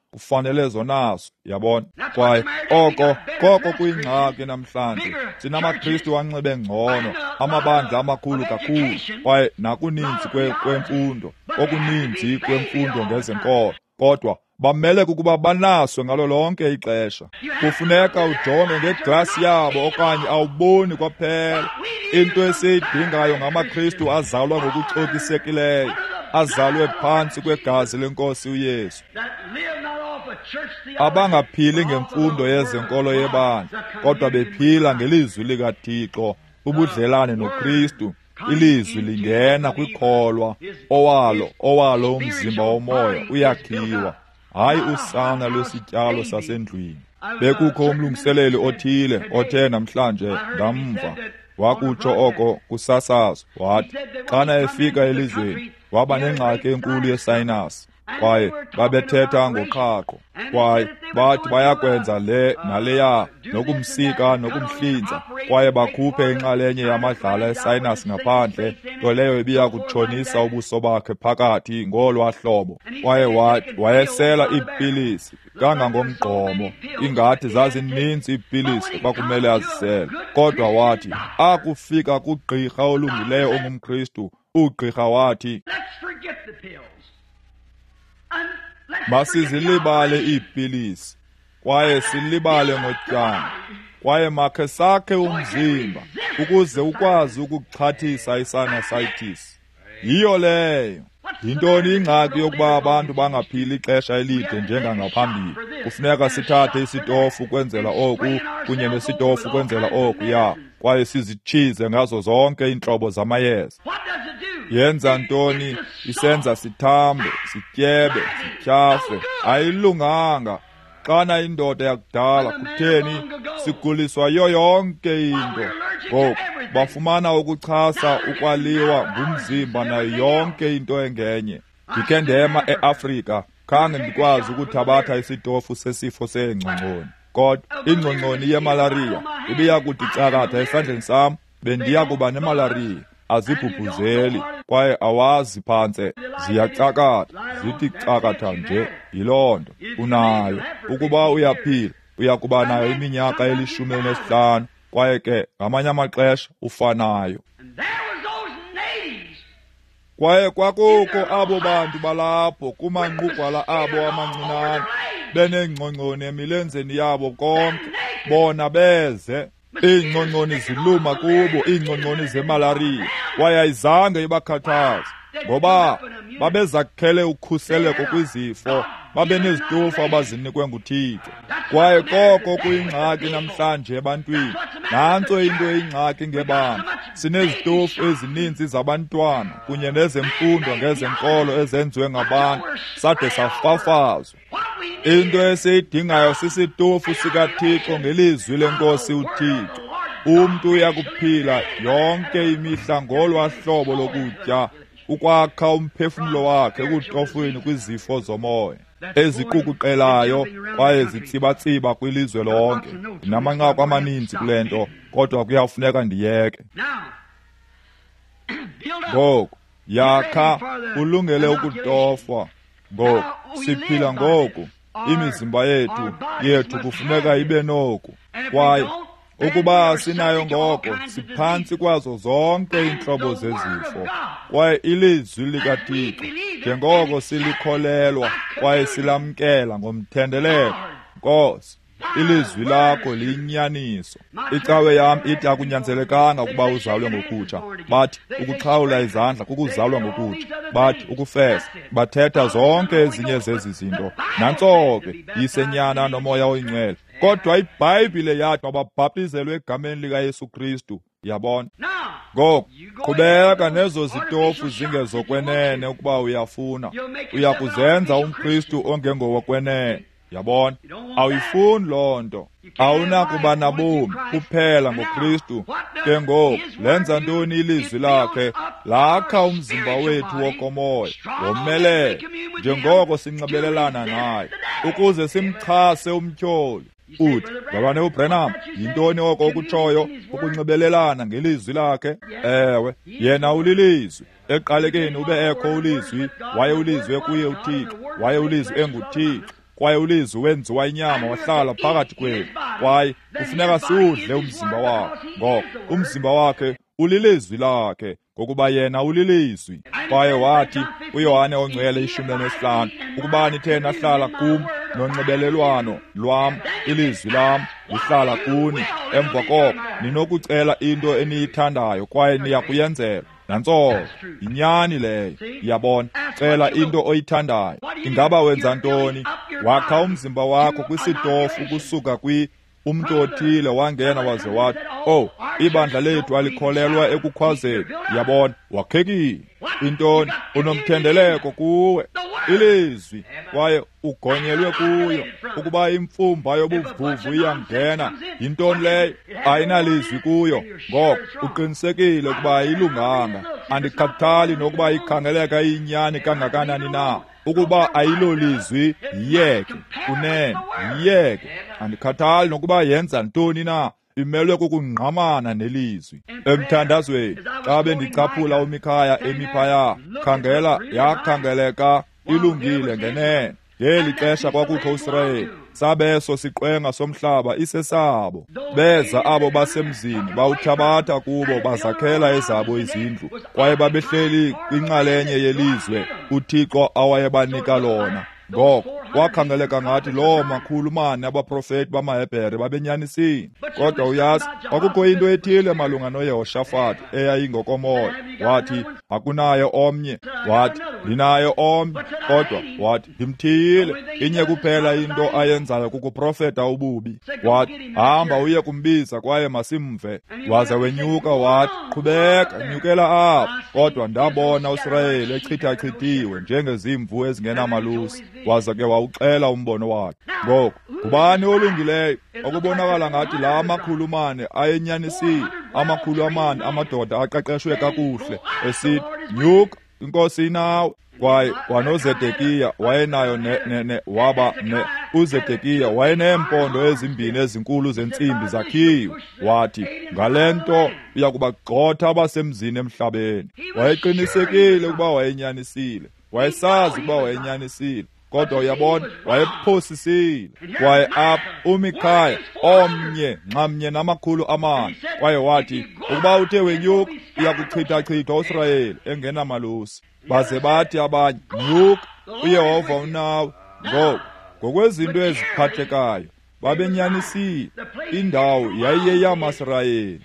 kufanele zonaso, yabona. Kwaye oko koko kuyingxaki namhlanje. Sinamakristu anxibe ngcono, amabandla amakhulu kakhulu, kwaye nakuninzi kwemfundo, okuninzi kwemfundo ngezenkolo, kodwa bamele kukuba banaswe ngalo lonke ixesha. Kufuneka ujonge ngeglasi yabo okanye awuboni kwaphela. Into esiyidingayo ngamakristu azalwa ngokucokisekileyo, azalwe phantsi kwegazi lenkosi uYesu, abangaphili ngemfundo yezenkolo yebandla, kodwa bephila ngelizwi likaThixo, ubudlelane noKristu. Ilizwi lingena kwikholwa, owalo owalo umzimba womoya uyakhiwa, hayi usana lwesityalo sasendlwini. Bekukho umlungiseleli othile othe namhlanje ngamva wakutsho oko kusasazo, wathi xana efika elizweni waba nengxaki enkulu yesayinasi, kwaye babethetha ngoqhaqho, kwaye bathi bayakwenza le naleya nokumsika nokumhlinza, kwaye bakhuphe inxalenye yamadlala esayinasi ngaphandle, nto leyo ibiya kutshonisa ubuso bakhe phakathi ngolwa hlobo. Kwaye wathi wayesela iipilisi kangangomgqomo, ingathi zazininzi iipilisi bakumele azisele, kodwa wathi akufika kugqirha olungileyo ongumKristu, ugqirha wathi masizilibale iipilisi, kwaye silibale ngotywala, kwaye makhe sakhe umzimba ukuze ukwazi ukuxhathisa isinasitis. Yiyo leyo. Yintoni ingxaki yokuba abantu bangaphili ixesha elide njengangaphambili? Kufuneka sithathe isitofu kwenzela oku kunye nesitofu kwenzela oku, ya, kwaye sizitshize ngazo zonke iintlobo zamayeza. Yenza ntoni? Isenza sithambe, sityebe, sityhafe. Ayilunganga. Xana indoda yakudala kutheni siguliswa yiyo yonke into. Ngoku bafumana ukuchasa ukwaliwa ngumzimba nayo yonke into engenye. Ndikhe ndema eAfrika, khange ndikwazi ukuthabatha isitofu sesifo seengcongconi, kodwa ingcongconi yemalariya ibiya kuthi cakatha esandleni sam, bendiya kuba nemalariya. Azibhubhuzeli, kwaye awazi phantse, ziyacakatha, zithi cakatha nje. Yiloo nto unayo. Ukuba uyaphila, uyakuba nayo iminyaka elishumi nesihlanu, kwaye ke ngamanye amaxesha ufanayo. Kwaye kwakukho abo bantu balapho kumanqugwala abo amancinane, benengcongconi emilenzeni yabo konke, bona beze. Iingcongconi ziluma kubo, iingcongconi zemalariya, kwaye ayizange ibakhathaze, ngoba babezakhele ukhuseleko kwizifo, babenezitofu abazinikwe nguThixo. Kwaye koko kuyingxaki namhlanje ebantwini. Nantso into eyingxaki ngebandla. Sinezitofu ezininzi zabantwana kunye nezemfundo ngezenkolo ezenziwe ngabantu, sade safafazwa. Into esiyidingayo sisitofu sikaThixo ngelizwi lenkosi uThixo. Umntu uyakuphila yonke imihla ngolwa hlobo lokutya, ukwakha umphefumlo wakhe ekutofweni kwizifo zomoya eziqukuqelayo kwaye zitsibatsiba kwilizwe lonke. Namanqaku amaninzi kule nto, kodwa kuyafuneka ndiyeke. Ngoku yakha ulungele ukutofwa. Ngoku siphila ngoku. Imizimba yethu yethu kufuneka ibe noku. Kwaye ukuba sinayo ngoko, siphantsi kwazo zonke iintlobo zezifo. Kwaye ilizwi likaThixo, njengoko silikholelwa kwaye silamkela ngomthendeleko, Nkosi, ilizwi lakho liyinyaniso. Icawe yam ithi akunyanzelekanga ukuba uzalwe ngokutsha. Bathi ukuxhawula izandla kukuzalwa ngokutsha. Bathi ukufesa. Bathetha zonke ezinye zezi zinto. Nantso ke yisenyana nomoya oyingcwele. Kodwa iBhayibhile yathi mababhaptizelwe egameni likaYesu Kristu. Yabona? Ngoku qhubeka nezo zitofu zingezokwenene ukuba uyafuna. Uyakuzenza umKristu ongengowokwenene. Yabona? Awuyifuni loo nto. Awunakuba nabomi kuphela ngoKristu. Ke ngoku lenza ntoni ilizwi lakhe? Lakha umzimba wethu wokomoya womelele, njengoko sinxibelelana naye, ukuze simchase umtyholi. Uthi, ngabane uBrenham, yintoni oko okutshoyo ukunxibelelana ngelizwi lakhe? Ewe, yena ulilizwi. Eqalekeni ube ekho ulizwi, waye ulizwi kuye uThixo, waye ulizwi enguThixo. kwaye ulizwi wenziwa inyama wahlala phakathi kwethu, kwaye kufuneka siwudle umzimba wakhe, ngoba umzimba wakhe ulilizwi lakhe, ngokuba yena ulilizwi. Kwaye wathi uYohane ongcwele ishumi nesihlanu, ukuba nithe nahlala kum nonxibelelwano lwam, ilizwi lam lihlala kuni, emva koko ninokucela into eniyithandayo kwaye niyakuyenzelwa. Nantso inyani leyo, yabona, cela into oyithandayo. Ingaba wenza ntoni? Wakha umzimba wakho kwisitofu kusuka kwi umntu othile wangena waze wathi, oh, ibandla lethu alikholelwa ekukhwazeni. Yabona, wakhekile. Intoni? Unomthendeleko kuwe, ilizwi, kwaye ugonyelwe kuyo. Ukuba imfumba yobuvuvu iyangena, yintoni leyo? Ayinalizwi kuyo, ngoko uqinisekile ukuba ayilunganga. Andikhathali nokuba ikhangeleka iyinyani kangakanani na. Ukuba ayilolizwi, yiyeke. Kunene, yiyeke. Andikhathali nokuba yenza ntoni na, imelwe kukungqamana nelizwi. Emthandazweni, xa bendicaphula uMikhaya emiphaya, khangela yakhangeleka ilungile ngenene. Ngeli xesha kwakukho uIsrayeli, sabeso siqwenga somhlaba isesabo. Beza abo basemzini, bawuthabatha kubo, bazakhela ezabo izindlu, kwaye babehleli kwinxalenye yelizwe uThixo awayebanika lona. Ngoko wakhangeleka ngathi loo makhulumane abaprofeti bamaHebhere babenyanisile. Kodwa uyazi, kwakukho into ethile malunga noYehoshafati eyayingokomoya. Wathi akunaye omnye, wathi ndinaye omnye, kodwa wathi ndimthiyile. Inye kuphela into ayenzayo kukuprofeta ububi. Wathi hamba uye kumbiza kwaye masimve. Waze wenyuka wathi qhubeka, nyukela apha. Kodwa ndabona uIsrayeli echithachithiwe njengezimvu ezingenamalusi. Waze ke wawuxela umbono wakhe. Ngoko ngubani olungileyo okubonakala ngathi la makhulumane ayenyanisile, amakhulu amane amadoda aqeqeshwe kakuhle, esithi nyuka, inkosi inawe. Kwaye wanoZedekiya wayenayo ne, ne, ne waba ne uZedekiya wayeneempondo ezimbini ezinkulu zentsimbi zakhiwe. Wathi ngalento uyakubagxotha abasemzini emhlabeni. Wayeqinisekile ukuba wayenyanisile, wayesazi ukuba wayenyanisile, kodwa uyabona wayephosisile. Kwaye apha uMikhaya omnye nxamnye namakhulu amane, kwaye wathi ukuba uthe wenyuka uyakuchithachithwa uIsrayeli engenamalusi. Baze bathi abanye, nyuka, uYehova unawe. Ngoko ngokwezinto eziphathekayo babenyanisile, indawo yayiyeyamaSirayeli.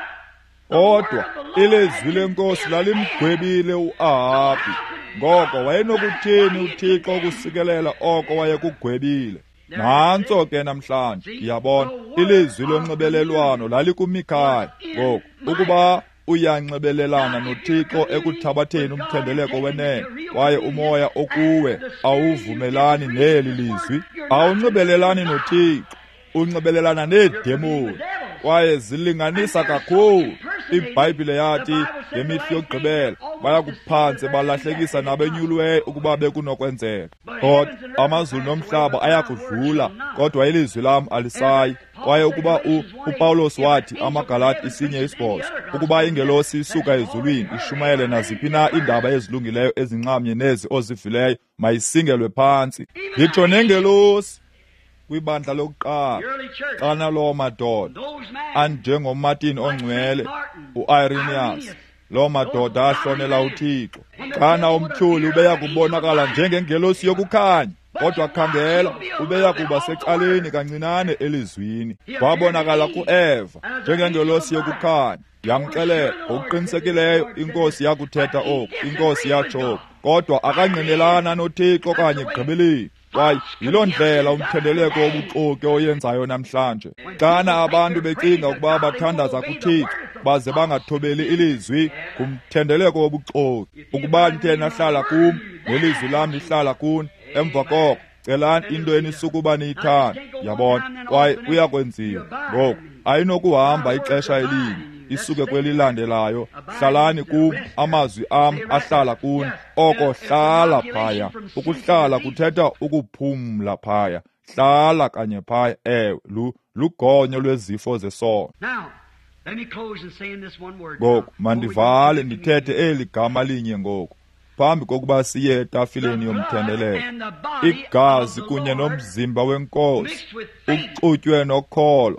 Kodwa ilizwi lenkosi lalimgwebile u-Ahabi. Ngoko wayenokuthini uThixo ukusikelela oko wayekugwebile? Nantso ke namhlanje, yabona, ilizwi lonxibelelwano lalikuMikhaya. Ngoko ukuba uyanxibelelana noThixo ekuthabatheni umthendeleko wenene, kwaye umoya okuwe awuvumelani neli lizwi, awunxibelelani noThixo, unxibelelana needemoni, kwaye zilinganisa kakhulu. IBhayibhile yathi ngemihla yokugqibela bayakuphantse balahlekisa nabenyulweyo ukuba bekunokwenzeka. Kodwa amazulu nomhlaba ayakudlula, kodwa ilizwi lam alisayi. Kwaye ukuba uPawulos wathi amaGalati isinye isibhozo, ukuba ingelosi isuka ezulwini ishumayele naziphi na iindaba ezilungileyo ezinxamnye nezi ozivileyo, mayisingelwe phantsi. Ngitsho nengelosi kwibandla lokuqala, xana loo madoda anjengoMartin ongcwele, uIrenaeus, loo madoda ahlonela uThixo, xana umtyholi ubeya kubonakala njengengelosi yokukhanya, kodwa khangela, ubeya kuba secaleni kancinane elizwini. Wabonakala kuEva njengengelosi yokukhanya, yamxelela ngokuqinisekileyo inkosi yakuthetha oku, inkosi yatsho, kodwa akangqinelana noThixo kanye ekugqibeleni. Kwaye yiloo ndlela umthendeleko wobuxoki oyenzayo namhlanje. Xana abantu becinga ukuba bathandaza kuThixo baze bangathobeli ilizwi, kumthendeleko wobuxoki. Ukuba nithe nahlala kum nelizwi lam lihlala kuni, emva koko celani into enisukuba niyithanda, yabona, kwaye kuyakwenziwa. Ngoko ayinokuhamba ixesha elinye isuke kwelilandelayo. Hlalani kum, amazwi am ahlala kuni. Oko hlala phaya. Ukuhlala kuthetha ukuphumla phaya. Hlala kanye phaya. Ewe, lugonyo lwezifo zesono. Ngoku mandivale ndithethe eli gama linye ngoku. phambi kokuba siye etafileni yomthendeleko. Igazi kunye nomzimba wenkosi uxutywe nokholo.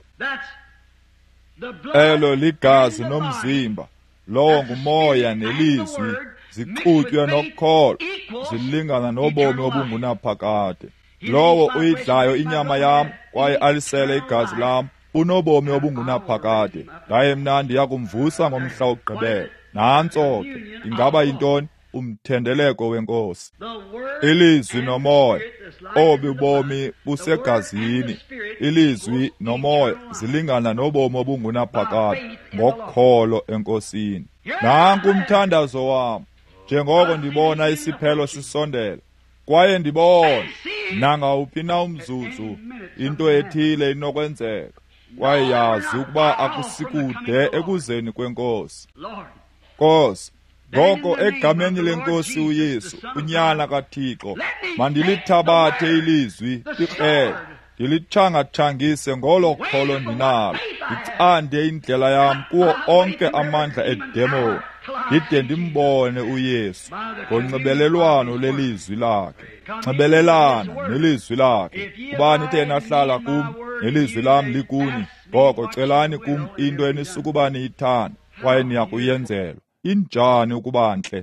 Elo ligazi nomzimba, lowo ngumoya nelizwi, zixutywe nokholo, zilingana nobomi obungunaphakade. Lowo uyidlayo inyama yam kwaye alisele igazi lam unobomi obungunaphakade. Ndaye mna ndiyakumvusa ngomhla wokugqibela. Nantso ke ingaba yintoni? Umthendeleko wenkosi. Ilizwi nomoya, obu bomi busegazini. Ilizwi nomoya zilingana nobomi obungunaphakade ngokholo enkosini. Nanku umthandazo wam, njengoko ndibona isiphelo sisondela, kwaye ndibona nangawuphi na umzuzu into ethile inokwenzeka, kwaye yazi ukuba akusikude ekuzeni kwenkosi. Nkosi, ngoko egameni lenkosi uYesu, unyana kaThixo, mandilithabathe ilizwi likrele, ndilithangathangise ngolo kholo ndinalo, ndicande indlela yam kuwo onke amandla edemoni, ndide ndimbone uYesu ngonxibelelwano lelizwi lakhe. Nxibelelana nelizwi lakhe. Kuba nithe nahlala kum nelizwi lam likuni, ngoko celani kum into enisukuba niyithanda kwaye niyakuyenzelwa. Injani ukuba ntle?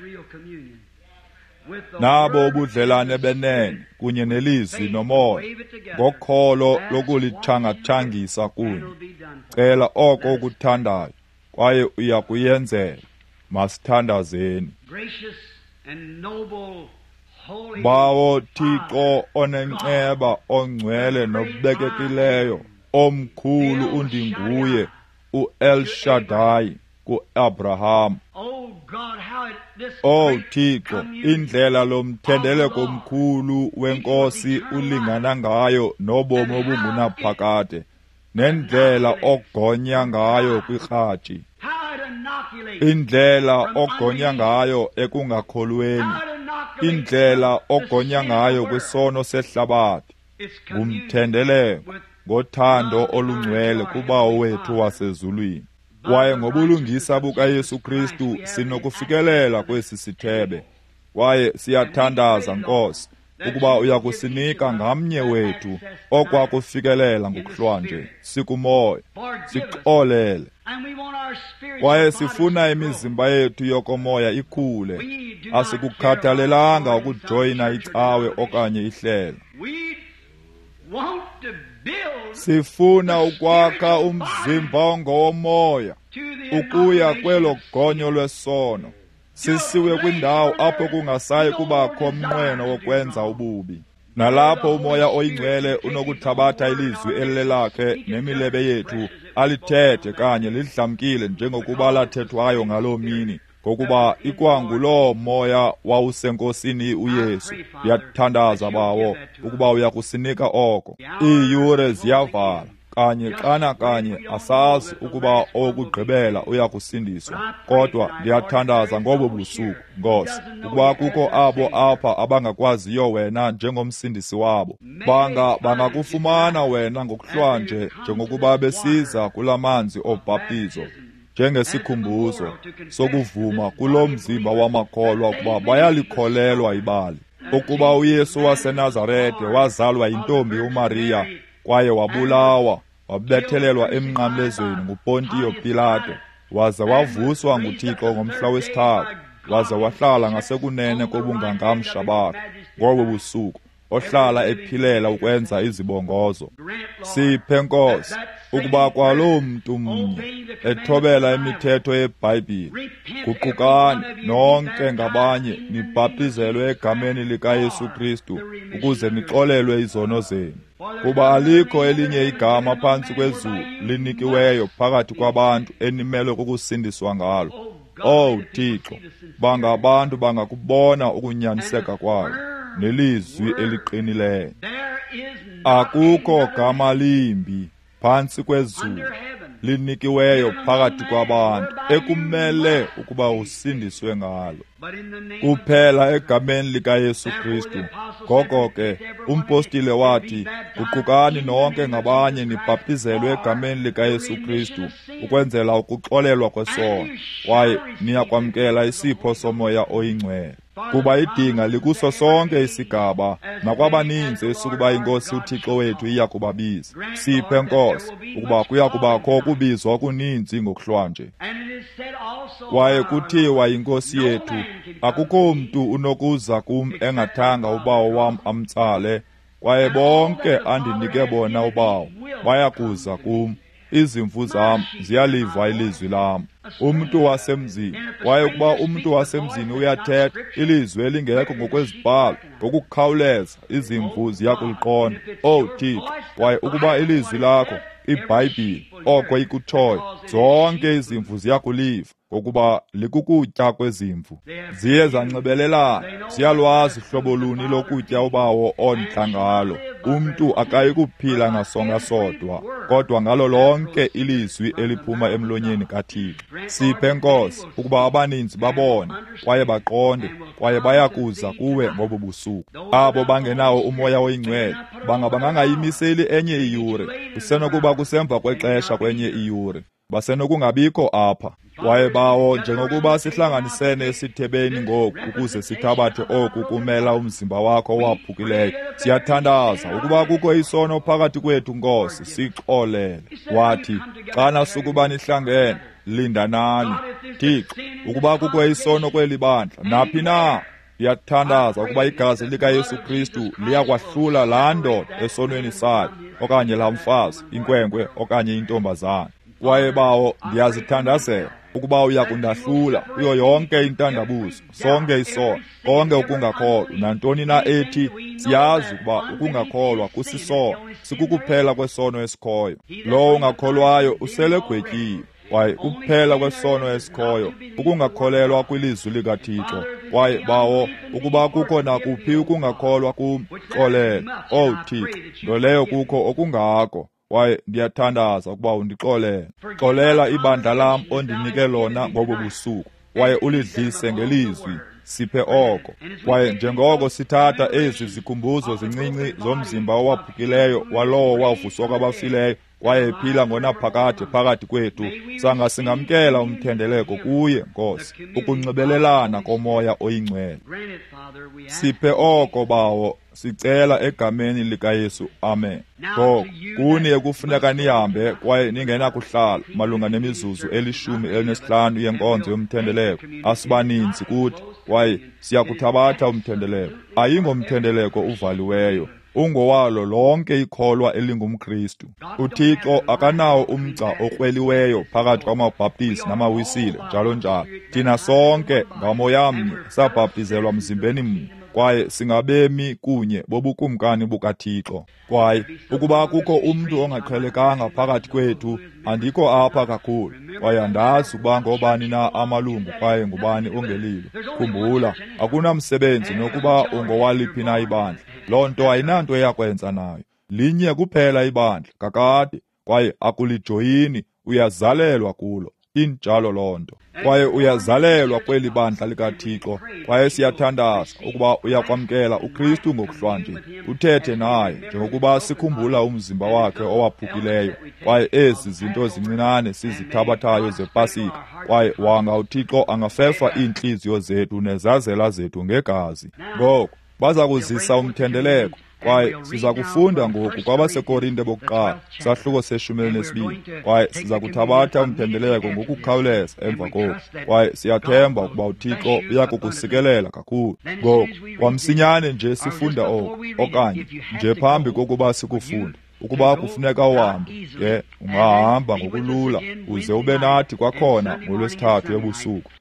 Nabo ubudlelane benene kunye nelizwi nomoya, ngokholo lokulithangathangisa kunye. Cela oko ukuthandayo kwaye uyakuyenzela. Masithandazeni. Bawo Thixo onenceba, ongcwele nobekekileyo, omkhulu undinguye, u-El Shaddai ku-Abraham. Oh Thixo, indlela lomthendeleko omkhulu wenkosi ulingana ngayo nobomi obungunaphakade, nendlela ogonya ngayo kwirhaji, indlela ogonya ngayo ekungakholweni, indlela ogonya ngayo kwisono sehlabathi. Ngumthendeleko ngothando olungcwele kubawo wethu wasezulwini. Kwaye ngobulungisa bukaYesu Kristu sinokufikelela kwesi sithebe. Kwaye siyathandaza Nkosi ukuba uyakusinika ngamnye wethu okwakufikelela ngokuhlwanje. Sikumoya, sixolele. Kwaye sifuna imizimba yethu yokomoya ikhule. Asikukhathalelanga ukujoyina icawe okanye ihlelo. Sifuna ukwakha umzimba ongowomoya ukuya kwelo gonyo lwesono, sisiwe kwindawo apho kungasayi kubakho mnqweno wokwenza ububi, nalapho umoya oyingcwele unokuthabatha ilizwi elilelakhe nemilebe yethu alithethe kanye lidlamkile njengokuba lathethwayo ngaloo mini, ngokuba ikwanguloo moya wawusenkosini uYesu. Ndiyathandaza bawo ukuba uyakusinika oko. Iiyure ziyavala kanye xana kanye asazi ukuba okugqibela uyakusindiswa, kodwa ndiyathandaza ngobo busuku Nkosi ukuba kukho abo apha abangakwaziyo wena njengomsindisi wabo. Banga bangakufumana wena ngokuhlwanje njengokuba besiza kulamanzi obhaptizo, njengesikhumbuzo sokuvuma kulo mzimba wamakholwa ukuba bayalikholelwa ibali, ukuba uYesu waseNazarethe wazalwa yintombi uMariya, kwaye wabulawa, wabethelelwa emnqamlezweni nguPontiyo Pilato, waze wavuswa nguThixo ngomhla wesithathu, waze wahlala ngasekunene kobungangamsha bakhe ngobo busuku, ohlala ephilela ukwenza izibongozo. Siphe Nkosi ukuba kwaloo mntu mnye ethobela imithetho yeBhayibhile, guqukani nonke ngabanye nibhaptizelwe egameni likaYesu Kristu ukuze nixolelwe izono zenu, kuba alikho elinye igama phantsi kwezulu linikiweyo phakathi kwabantu enimelwe kukusindiswa ngalo. Oh Thixo, bangabantu bangakubona ukunyaniseka kwayo nelizwi eliqinileyo. Akukho gama limbi phantsi kwezulu linikiweyo phakathi kwabantu ekumele ukuba usindiswe ngalo kuphela egameni likaYesu Kristu. Ngoko ke umpostile wathi, "Uqukani nonke ngabanye nibhaptizelwe egameni likaYesu Kristu ukwenzela ukuxolelwa kwesono, kwaye niyakwamkela isipho somoya oyingcwele." Kuba idinga likuso sonke isigaba nakwabaninzi esukuba iNkosi uThixo wethu iya kubabiza. Siphe Nkosi ukuba kuya kubakho ukubizwa okuninzi ngokuhlwanje. Kwaye kuthiwa iNkosi yethu, "Akukho mntu unokuza kum engathanga uBawo wam amtsale, kwaye bonke andinike bona uBawo bayakuza kum. Izimvu zam ziyaliva ilizwi lam." Umntu wasemzini, kwaye ukuba umntu wasemzini uyathetha ilizwi elingekho ngokwezibhalo ngokukhawuleza, izimvu ziyakuliqonda, "Oh Thixo," kwaye ukuba ilizwi lakho, iBhayibhile, oko ikutshoyo, zonke izimvu ziyakuliva, ngokuba likukutya kwezimvu. Ziye zanxibelelana, ziyalwazi hlobo luni lokutya uBawo ondla ngalo. Umntu akayi kuphila ngasonga sodwa, kodwa ngalo lonke ilizwi eliphuma emlonyeni kaThixo. Siphe Nkosi ukuba abaninzi babone kwaye baqonde kwaye bayakuza kuwe ngobu busuku. Abo bangenawo umoya oyingcwele bangaba bangayimiseli enye iyure, kusenokuba kusemva kwexesha kwenye iyure, basenokungabikho apha. Kwaye bawo, njengokuba sihlanganisene esithebeni ngoku ukuze sithabathe oku kumela umzimba wakho owaphukileyo, siyathandaza ukuba kukho isono phakathi kwethu Nkosi, sixolele. Wathi, "Xana sukuba nihlangene, lindanani." Thixo, ukuba kukho isono kweli bandla naphi na, ndiyathandaza ukuba igazi likaYesu Kristu liyakwahlula laa ndoda esonweni sayo, okanye laa mfazi, inkwenkwe okanye intombazana. Kwaye bawo, ndiyazithandazela ukuba uyakundahlula kuyo yonke intandabuzo, sonke isono, konke ukungakholwa, nantoni na ethi. Siyazi ukuba ukungakholwa kusisono, sikukuphela kwesono esikhoyo. Lowo ungakholwayo uselegwetyiwe. Kwaye kuphela kwesono esikhoyo ukungakholelwa kwilizwi likaThixo. Kwaye bawo, ukuba kukho nakuphi ukungakholwa kum, xolele, "Oh Thixo," nto leyo kukho okungako. Kwaye ndiyathandaza ukuba undixolele. Xolela ibandla lam ondinike lona ngobu busuku, kwaye ulidlise ngelizwi. Siphe oko. Kwaye njengoko sithatha ezi zikhumbuzo zincinci zomzimba owaphukileyo walowo wavuswa kwabafileyo, kwaye ephila ngonaphakade phakathi kwethu, sanga singamkela umthendeleko kuye Nkosi, ukunxibelelana komoya oyingcwele. Siphe oko bawo, sicela egameni likaYesu. Amen. Ngoko kuni ekufuneka nihambe kwaye ningenakuhlala malunga nemizuzu elishumi elinesihlanu yenkonzo yomthendeleko. Asibaninzi kuthi, kwaye siyakuthabatha umthendeleko. Ayingomthendeleko uvaliweyo, ungowalo lonke ikholwa elingumKristu. UThixo akanawo umgca okrweliweyo phakathi kwamabhaptizi namawisile, njalo njalo. Thina sonke ngamoyamnye sabhaptizelwa mzimbeni mnye, kwaye singabemi kunye bobukumkani bukaThixo. Kwaye ukuba kukho umntu ongaqhelekanga phakathi kwethu, andikho apha kakhulu, kwaye andazi ukuba ngobani na amalungu kwaye ngubani ongelilo. Khumbula, akunamsebenzi nokuba ungowaliphi na ibandla. Loo nto ayinanto eyakwenza nayo. Linye kuphela ibandla kakade, kwaye akulijoyini, uyazalelwa kulo. Injalo loo nto. Kwaye uyazalelwa kweli bandla likaThixo, kwaye siyathandaza ukuba uyakwamkela uKristu ngokuhlwanje. Uthethe naye njengokuba sikhumbula umzimba wakhe owaphukileyo, kwaye ezi zinto zincinane sizithabathayo zePasika, kwaye wanga uThixo angafefa iintliziyo zethu nezazela zethu ngegazi. Ngoko baza kuzisa umthendeleko, kwaye siza kufunda ngoku kwabaseKorinte bokuqala, sahluko seshumi elinesibini, kwaye siza kuthabatha umthendeleko ngokukhawuleza emva koku, kwaye siyathemba ukuba uThixo uyakukusikelela kakhulu. Ngoko kwamsinyane nje sifunda oku, okanye nje phambi kokuba sikufunda. Ukuba kufuneka uhambe, ke ungahamba ngokulula uze ube nathi kwakhona ngolwesithathu ebusuku.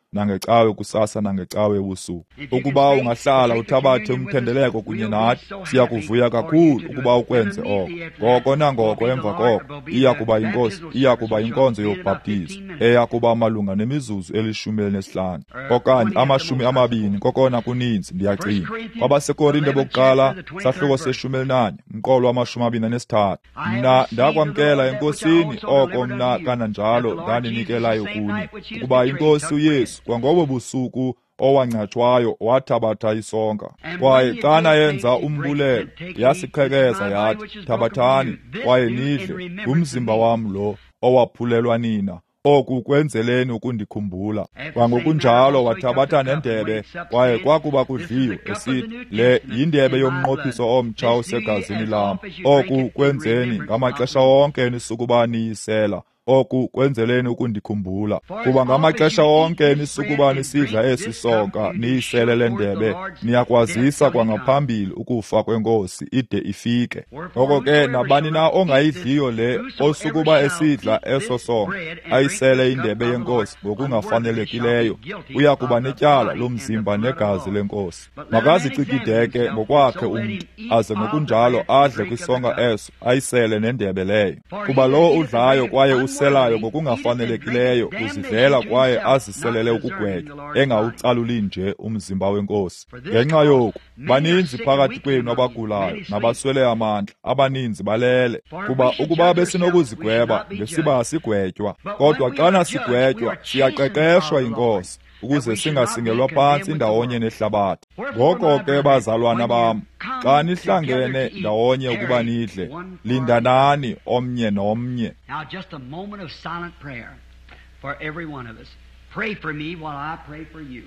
nangecawe kusasa nangecawe ebusuku. Ukuba ungahlala uthabathe umthendeleko kunye nathi, siya kuvuya kakhulu ukuba ukwenze oko. Ngoko nangoko emva koko iya kuba inkosi iya kuba inkonzo yobhaptizo eya kuba malunga nemizuzu elishumi elinesihlanu okanye amashumi amabini kokona kuninzi ndiyacinga. KwabaseKorinte bokuqala sahluko seshumi elinanye umqolo wamashumi amabini anesithathu. Mna ndakwamkela enkosini oko mna kananjalo ndaninikelayo kuni, ukuba inkosi uYesu kwangobo busuku owangcatshwayo wathabatha isonka, kwaye xana yenza umbulelo yasiqhekeza yathi, thabathani kwaye nidle, ngumzimba wam lo owaphulelwa nina, oku kwenzeleni ukundikhumbula. Kwangokunjalo wathabatha nendebe, kwaye kwakuba kudliwe esithi, le yindebe yomnqophiso omtsha osegazini lam, oku kwenzeni ngamaxesha wonke nisukuba niyisela, oku kwenzeleni ukundikhumbula. Kuba ngamaxesha wonke nisukuba nisidla esi sonka niyisele le ndebe, niyakwazisa kwangaphambili ukufa kwenkosi ide ifike. Ngoko ke nabani na ongayidliyo le osukuba esidla eso sonka ayisele indebe yenkosi ngokungafanelekileyo, uya kuba netyala lomzimba negazi lenkosi. Makazicikideke ngokwakhe umntu, aze ngokunjalo adle kwisonka eso ayisele nendebe leyo. Kuba lo udlayo kwaye uselayo ngokungafanelekileyo uzidlela kwaye aziselele ukugwetywa, engawucaluli nje umzimba wenkosi. Ngenxa yoku baninzi phakathi kwenu abagulayo nabaswele amandla, abaninzi balele. Kuba ukuba besinokuzigweba ngesiba sigwetywa, kodwa xana sigwetywa siyaqeqeshwa inkosi, ukuze singasingelwa phantsi ndawonye nehlabathi. Ngoko ke bazalwana bam, xa nihlangene ndawonye ukuba nidle, lindanani omnye nomnye. Now just a moment of silent prayer for every one of us. Pray for me while I pray for you.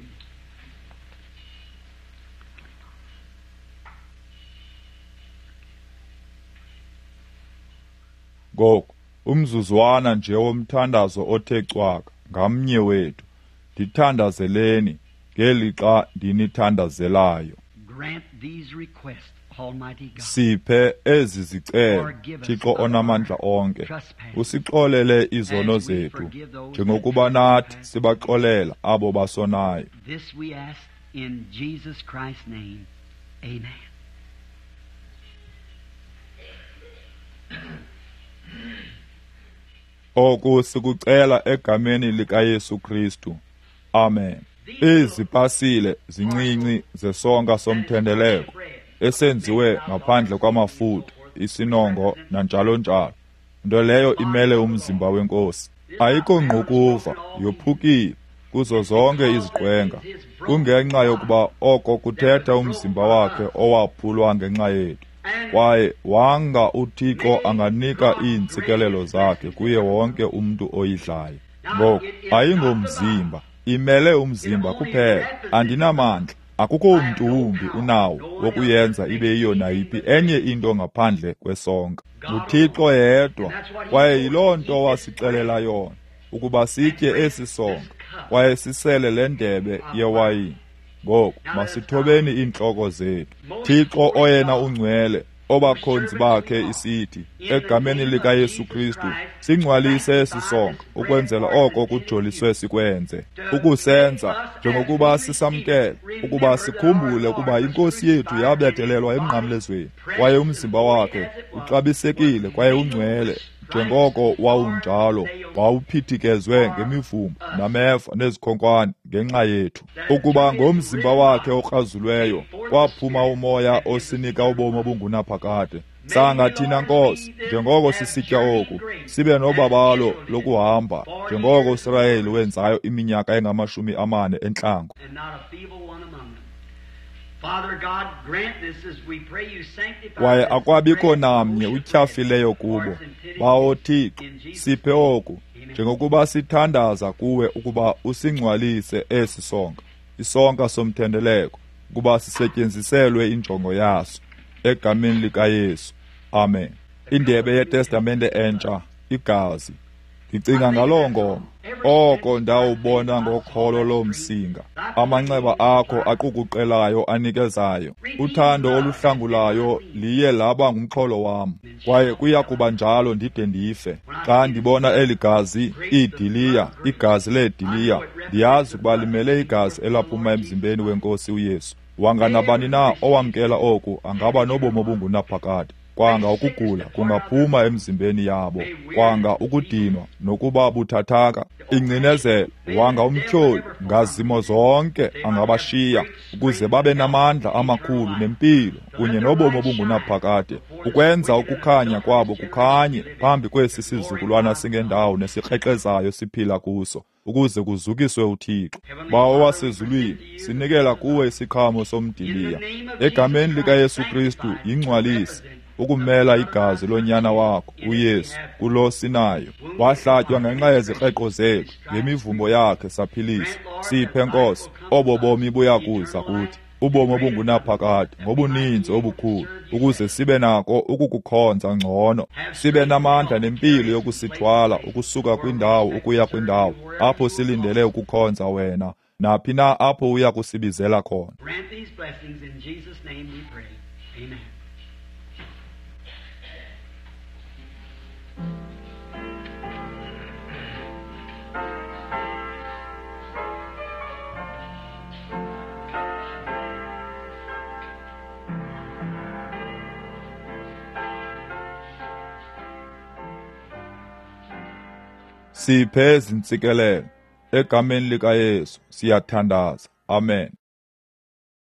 Ngoko umzuzwana nje womthandazo othe cwaka ngamnye wethu, ndithandazeleni ngelixa ndinithandazelayo. Grant these requests, Almighty God. Siphe ezi zicelo, Thixo onamandla onke, usixolele izono zethu njengokuba nathi sibaxolela abo basonayo. This we ask in Jesus Christ's name. Amen. Oku sikucela egameni likaYesu Kristu. Amen. Izipasile zincinci zesonka somthendeleko esenziwe ngaphandle kwamafutha, isinongo nanjalo njalo, nto leyo imele umzimba wenkosi. Ayikho ngqukuva, yophukile kuzo zonke iziqwenga, kungenxa yokuba oko kuthetha umzimba wakhe owaphulwa ngenxa yethu. Kwaye wanga uThixo anganika iintsikelelo zakhe kuye wonke umntu oyidlayo. Ngoko ayingomzimba, imele umzimba kuphela. Andinamandla, akukho umntu wumbi unawo wokuyenza ibe yiyo nayiphi enye into ngaphandle kwesonka. uThixo yedwa, kwaye yiloo nto wasixelela yona, ukuba sitye esi sonka, kwaye sisele le ndebe yewayini. Ngoko masithobeni iintloko zethu. Thixo oyena ungcwele, obakhonzi bakhe isithi, egameni likaYesu Kristu, singcwalise esi sonka, ukwenzela oko kujoliswe sikwenze, ukusenza njengokuba sisamkele, ukuba sikhumbule ukuba inkosi yethu yabetelelwa emnqamlezweni, kwaye umzimba wakhe uxabisekile kwaye ungcwele, njengoko wawunjalo wawuphithikezwe ngemivumba nameva nezikhonkwane ngenxa yethu, ukuba ngomzimba wakhe okrazulweyo kwaphuma umoya osinika ubomi obungunaphakade. Sanga thina Nkosi, njengoko sisitya oku, sibe nobabalo lokuhamba, njengoko uIsrayeli wenzayo iminyaka engamashumi amane entlango. Kwaye akwabikho namnye utyhafileyo kubo. Bawo Thixo, siphe oku, njengokuba sithandaza kuwe ukuba usingcwalise esi sonka, isonka somthendeleko, ukuba sisetyenziselwe injongo yaso, egameni likaYesu. Amen. Indebe yeTestamente entsha, igazi. Ndicinga ngaloo ngoma. Oko ndawubona ngokholo lomsinga. Amanxeba akho aqukuqelayo anikezayo. Uthando oluhlangulayo liye laba ngumxholo wam. Kwaye kuya kuba njalo ndide ndife. Xa ndibona eli gazi, iidiliya, igazi leediliya, ndiyazi ukuba limele igazi elaphuma emzimbeni weNkosi uYesu. Wanganabani na owamkela oku angaba nobomi obungunaphakade. Kwanga ukugula kungaphuma emzimbeni yabo, kwanga ukudinwa nokuba buthathaka, ingcinezelo, wanga umtyholi, ngazimo zonke angabashiya, ukuze babe namandla amakhulu nempilo kunye nobomi obungunaphakade, ukwenza ukukhanya kwabo kukhanye phambi kwesi sizukulwana singendawo nesikrekrezayo siphila kuso, ukuze kuzukiswe uThixo. Bawo wasezulwini, sinikela kuwe isiqhamo somdiliya. Egameni likaYesu Kristu yingcwalisi ukumela igazi lonyana wakho uYesu kulo sinayo. Wahlatywa ngenxa yezikreko zethu, ngemivumo yakhe saphilisa. Siphe Nkosi, obo bomi buyakuza kuthi, ubomi obungunaphakade ngobuninzi obukhulu, ukuze sibe nako ukukukhonza ngcono, sibe namandla nempilo yokusithwala ukusuka kwindawo ukuya kwindawo, apho silindele ukukhonza wena, naphi na apho uya kusibizela khona. Grant these blessings in Jesus' name we pray. Amen. Siphe izintsikelelo egameni likaYesu siyathandaza. Amen.